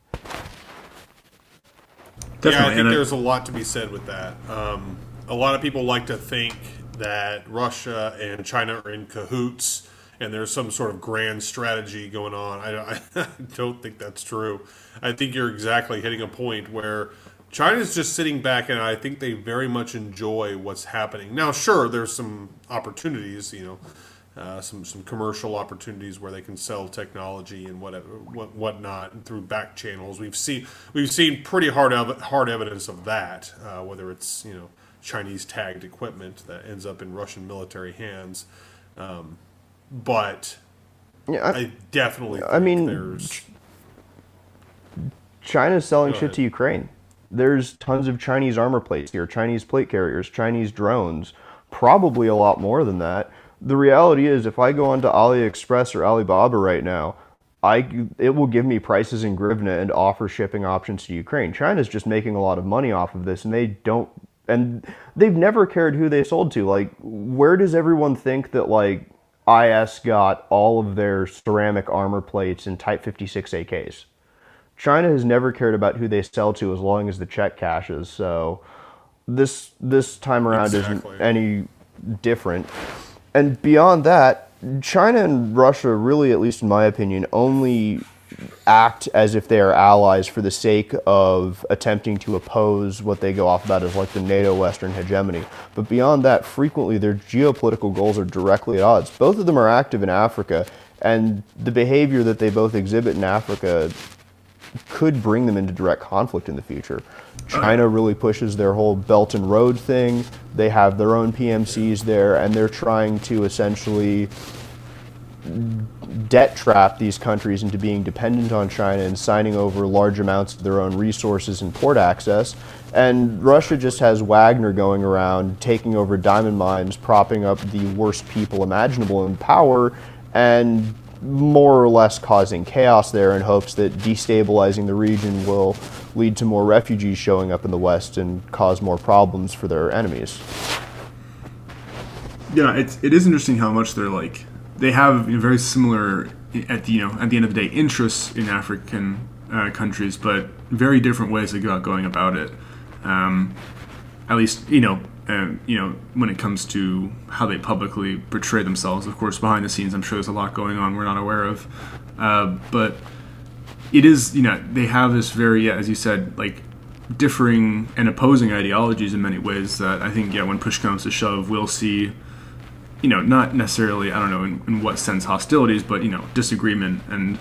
Yeah, I think there's a lot to be said with that. A lot of people like to think that Russia and China are in cahoots and there's some sort of grand strategy going on. I don't think that's true. I think you're exactly hitting a point where China's just sitting back, and I think they very much enjoy what's happening. Now, sure, there's some opportunities, some commercial opportunities where they can sell technology and whatnot through back channels. We've seen pretty hard evidence of that, whether it's Chinese tagged equipment that ends up in Russian military hands. But yeah, I definitely think there's... China's selling shit to Ukraine. There's tons of Chinese armor plates here, Chinese plate carriers, Chinese drones, probably a lot more than that. The reality is, if I go onto AliExpress or Alibaba right now, it will give me prices in hryvnia and offer shipping options to Ukraine. China's just making a lot of money off of this, and they've never cared who they sold to. Like, where does everyone think that, like, IS got all of their ceramic armor plates and Type 56 AKs? China has never cared about who they sell to as long as the check cashes. So this time around isn't any different. And beyond that, China and Russia really, at least in my opinion, only act as if they are allies for the sake of attempting to oppose what they go off about as like the NATO Western hegemony. But beyond that, frequently their geopolitical goals are directly at odds. Both of them are active in Africa, and the behavior that they both exhibit in Africa could bring them into direct conflict in the future. China really pushes their whole Belt and Road thing. They have their own PMCs there, and they're trying to essentially debt trap these countries into being dependent on China and signing over large amounts of their own resources and port access. And Russia just has Wagner going around, taking over diamond mines, propping up the worst people imaginable in power, and more or less causing chaos there in hopes that destabilizing the region will lead to more refugees showing up in the West and cause more problems for their enemies. Yeah, it is interesting how much they have very similar at the end of the day interests in African countries, but very different ways to go going about it. At least when it comes to how they publicly portray themselves. Of course, behind the scenes, I'm sure there's a lot going on we're not aware of. But it is, they have this very, as you said, like differing and opposing ideologies in many ways that I think, when push comes to shove, we'll see, not necessarily, I don't know in what sense hostilities, but, disagreement and,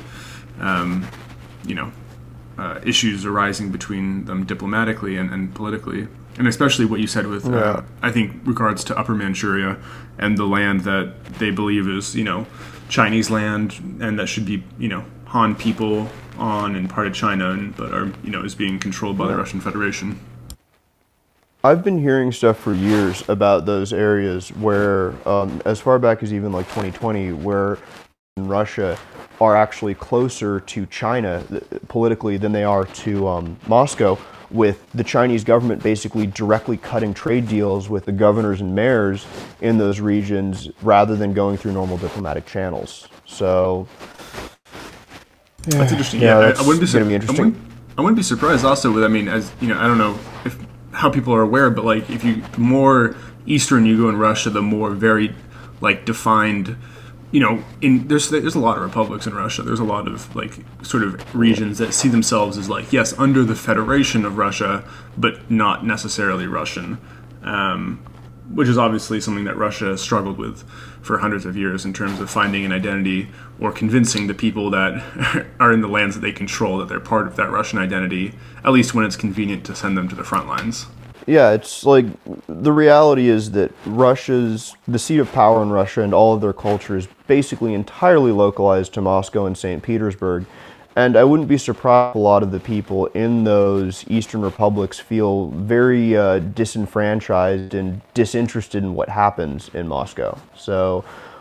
issues arising between them diplomatically and politically. And especially what you said with, I think, regards to Upper Manchuria and the land that they believe is, Chinese land and that should be, Han people on and part of China, but are, is being controlled by the Russian Federation. I've been hearing stuff for years about those areas where, as far back as even like 2020, where in Russia are actually closer to China politically than they are to Moscow, with the Chinese government basically directly cutting trade deals with the governors and mayors in those regions rather than going through normal diplomatic channels. So, yeah, that's interesting. that's I wouldn't be gonna be interesting. I wouldn't be surprised also with, I mean, as you know, I don't know if how people are aware, but like if you the more eastern you go in Russia, the more very like defined, you know, there's a lot of republics in Russia. There's a lot of like sort of regions that see themselves as like, yes, under the Federation of Russia, but not necessarily Russian, which is obviously something that Russia has struggled with for hundreds of years in terms of finding an identity or convincing the people that are in the lands that they control that they're part of that Russian identity, at least when it's convenient to send them to the front lines. Yeah, it's like the reality is that the seat of power in Russia and all of their culture is basically entirely localized to Moscow and St. Petersburg. And I wouldn't be surprised if a lot of the people in those Eastern republics feel very disenfranchised and disinterested in what happens in Moscow. So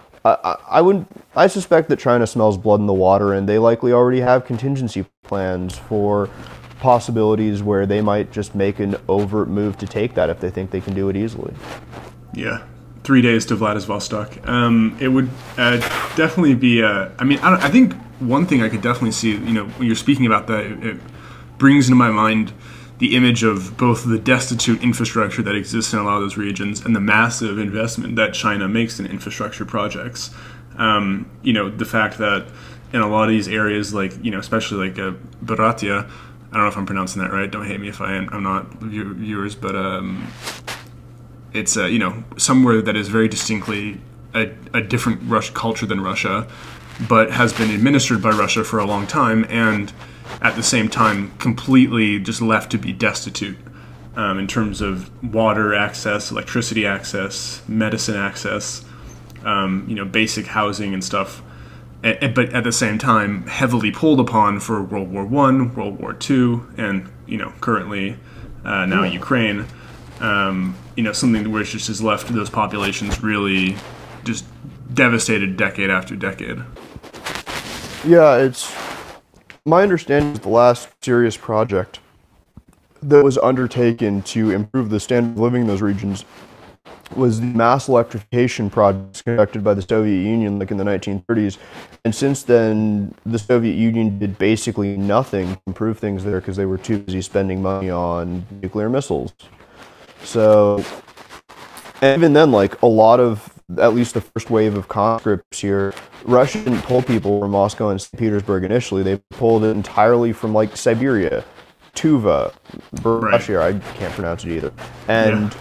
I suspect that China smells blood in the water, and they likely already have contingency plans for possibilities where they might just make an overt move to take that if they think they can do it easily. Yeah, 3 days to Vladivostok. It would definitely be. I think one thing I could definitely see. You know, when you're speaking about that, it brings into my mind the image of both the destitute infrastructure that exists in a lot of those regions and the massive investment that China makes in infrastructure projects. You know, the fact that in a lot of these areas, like, you know, especially like Baratia, I don't know if I'm pronouncing that right. Don't hate me if I am. I'm not, viewers, but it's you know, somewhere that is very distinctly a different culture than Russia, but has been administered by Russia for a long time, and at the same time completely just left to be destitute in terms of water access, electricity access, medicine access, you know, basic housing and stuff. But at the same time, heavily pulled upon for World War I, World War II, and, you know, currently now Ukraine. You know, something which just has left those populations really just devastated decade after decade. Yeah, it's my understanding is the last serious project that was undertaken to improve the standard of living in those regions was the mass electrification projects conducted by the Soviet Union like in the 1930s. And since then, the Soviet Union did basically nothing to improve things there because they were too busy spending money on nuclear missiles. So, and even then, like a lot of, at least the first wave of conscripts here, Russia didn't pull people from Moscow and St. Petersburg initially. They pulled it entirely from like Siberia, Tuva, Russia, I can't pronounce it either. And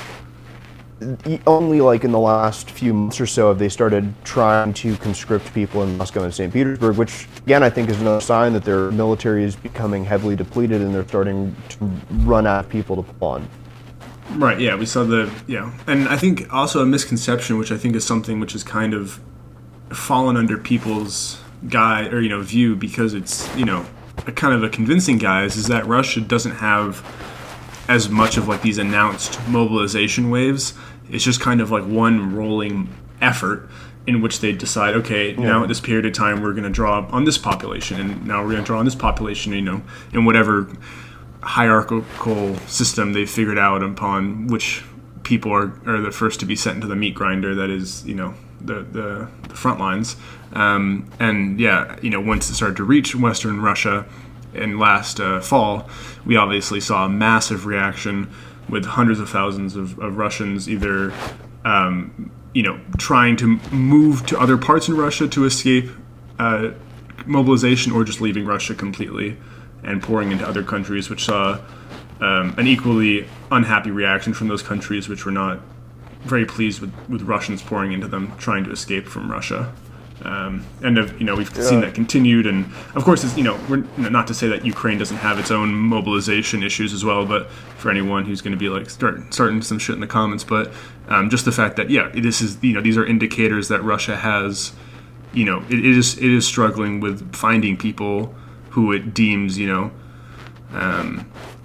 only like in the last few months or so have they started trying to conscript people in Moscow and St. Petersburg, which again I think is another sign that their military is becoming heavily depleted and they're starting to run out of people to pull on. Right, yeah, we saw and I think also a misconception, which I think is something which has kind of fallen under people's view, because it's, you know, a kind of a convincing guise, is that Russia doesn't have as much of like these announced mobilization waves. It's just kind of like one rolling effort in which they decide, okay, now at this period of time we're going to draw on this population, and now we're going to draw on this population, you know, in whatever hierarchical system they figured out upon which people are the first to be sent into the meat grinder, that is, you know, the front lines. And yeah, you know, once it started to reach Western Russia in last fall, we obviously saw a massive reaction with hundreds of thousands of Russians either, you know, trying to move to other parts in Russia to escape mobilization, or just leaving Russia completely and pouring into other countries, which saw an equally unhappy reaction from those countries which were not very pleased with Russians pouring into them, trying to escape from Russia. We've seen that continued, and of course, it's, you know, we're not to say that Ukraine doesn't have its own mobilization issues as well, but for anyone who's going to be like starting some shit in the comments, but just the fact that this is, you know, these are indicators that Russia has, you know, it is struggling with finding people who it deems, you know,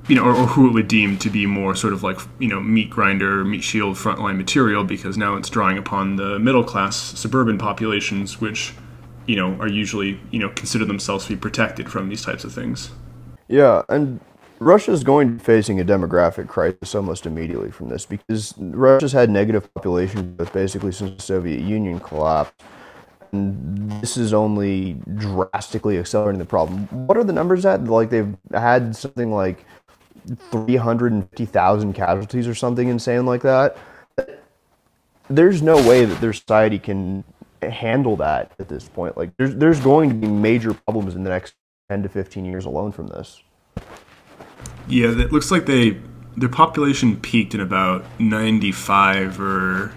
or who it would deem to be more sort of like, meat grinder, meat shield, frontline material, because now it's drawing upon the middle class suburban populations, which, are usually, consider themselves to be protected from these types of things. Yeah, and Russia's going to be facing a demographic crisis almost immediately from this, because Russia's had negative population growth basically since the Soviet Union collapsed. And this is only drastically accelerating the problem. What are the numbers at? Like, they've had something like 350,000 casualties or something insane like that. There's no way that their society can handle that at this point. Like, there's going to be major problems in the next 10 to 15 years alone from this. Yeah, it looks like their population peaked in about 95 or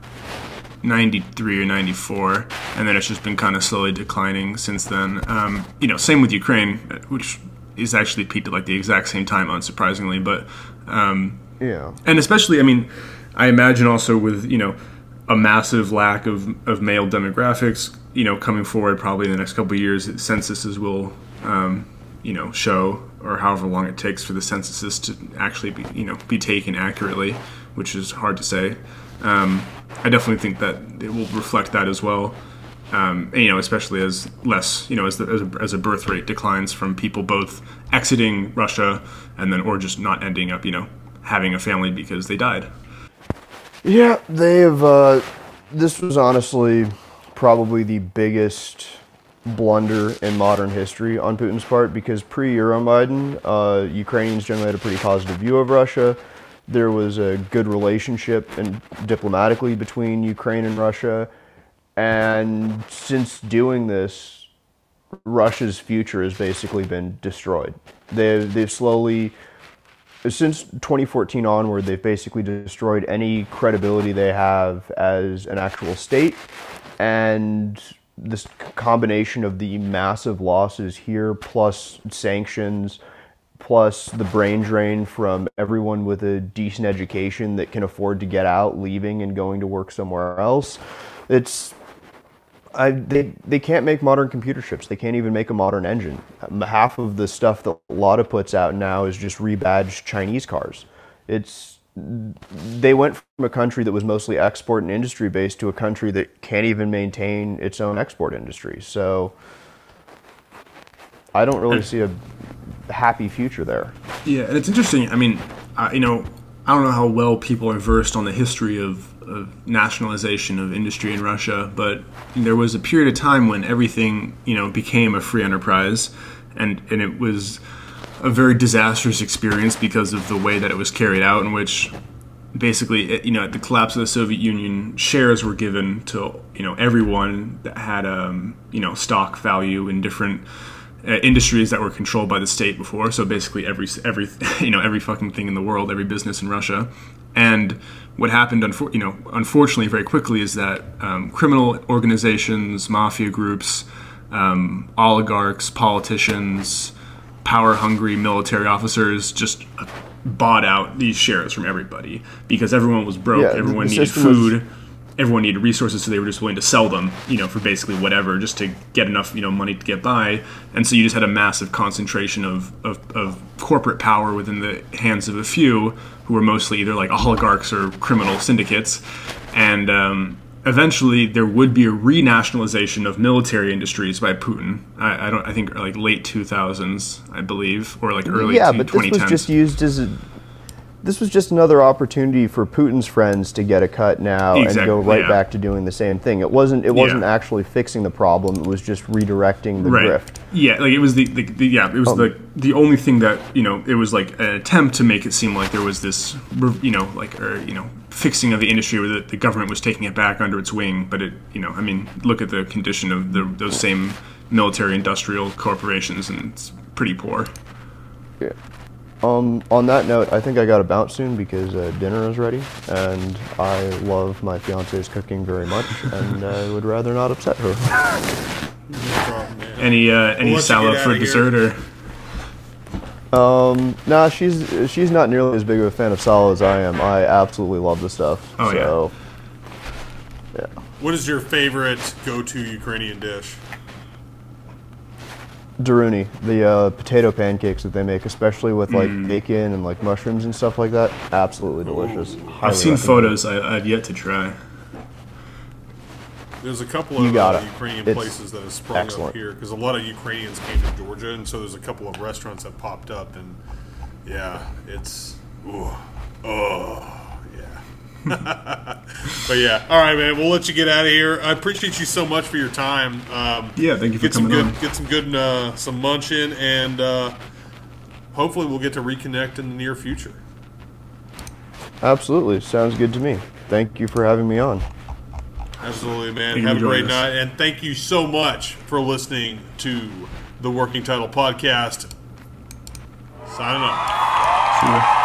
93 or 94, and then it's just been kind of slowly declining since then. Same with Ukraine, which is actually peaked at like the exact same time, unsurprisingly. But yeah, and especially, I imagine also with a massive lack of male demographics, coming forward probably in the next couple of years, censuses will show, or however long it takes for the censuses to actually be taken accurately, which is hard to say. I definitely think that it will reflect that as well. Especially as less, as a birth rate declines from people both exiting Russia and then, or just not ending up, having a family because they died. Yeah, they've, this was honestly probably the biggest blunder in modern history on Putin's part, because pre-Euromaidan, Ukrainians generally had a pretty positive view of Russia. There was a good relationship and diplomatically between Ukraine and Russia. And since doing this, Russia's future has basically been destroyed. They've slowly, since 2014 onward, they've basically destroyed any credibility they have as an actual state. And this combination of the massive losses here, plus sanctions, plus the brain drain from everyone with a decent education that can afford to get out, leaving and going to work somewhere else. They can't make modern computer chips. They can't even make a modern engine. Half of the stuff that Lada puts out now is just rebadged Chinese cars. They went from a country that was mostly export and industry based to a country that can't even maintain its own export industry. So I don't really see a happy future there. Yeah, and it's interesting. I don't know how well people are versed on the history of nationalization of industry in Russia, but there was a period of time when everything, became a free enterprise, and it was a very disastrous experience because of the way that it was carried out, in which basically, at the collapse of the Soviet Union, shares were given to, everyone that had, stock value in different industries that were controlled by the state before. So basically every fucking thing in the world, every business in Russia. And what happened, unfortunately, very quickly, is that criminal organizations, mafia groups, oligarchs, politicians, power-hungry military officers just bought out these shares from everybody because everyone was broke. Yeah, everyone needed food. Everyone needed resources, so they were just willing to sell them, for basically whatever, just to get enough, money to get by. And so you just had a massive concentration of corporate power within the hands of a few who were mostly either like oligarchs or criminal syndicates. And eventually there would be a renationalization of military industries by Putin. I think like late 2000s, I believe, or like early 2010s. Yeah, but this was just used as this was just another opportunity for Putin's friends to get a cut now and go right back to doing the same thing. It wasn't actually fixing the problem. It was just redirecting the grift. Yeah, like it was the only thing that, it was like an attempt to make it seem like there was this, fixing of the industry where the government was taking it back under its wing. But it, look at the condition of those same military industrial corporations, and it's pretty poor. Yeah. On that note, I think I got to bounce soon because dinner is ready, and I love my fiance's cooking very much, and I would rather not upset her. No problem, man. Any salad for dessert or? Nah, she's not nearly as big of a fan of salad as I am. I absolutely love the stuff. Oh, so, yeah. What is your favorite go-to Ukrainian dish? Daruni, the potato pancakes that they make, especially with like bacon and like mushrooms and stuff like that. Absolutely delicious. I've Highly seen recommend. photos. I've yet to try. There's a couple You of got it. Ukrainian It's places that have sprung up excellent. here because a lot of Ukrainians came to Georgia, and so there's a couple of restaurants that popped up, and yeah, it's yeah. But yeah, all right, man. We'll let you get out of here. I appreciate you so much for your time. Yeah, thank you for coming on. Get some good some munch in, and hopefully we'll get to reconnect in the near future. Absolutely, sounds good to me. Thank you for having me on. Absolutely, man. Thank you Have a for great joining us. night, and thank you so much for listening to the Working Title Podcast. Signing off. See ya.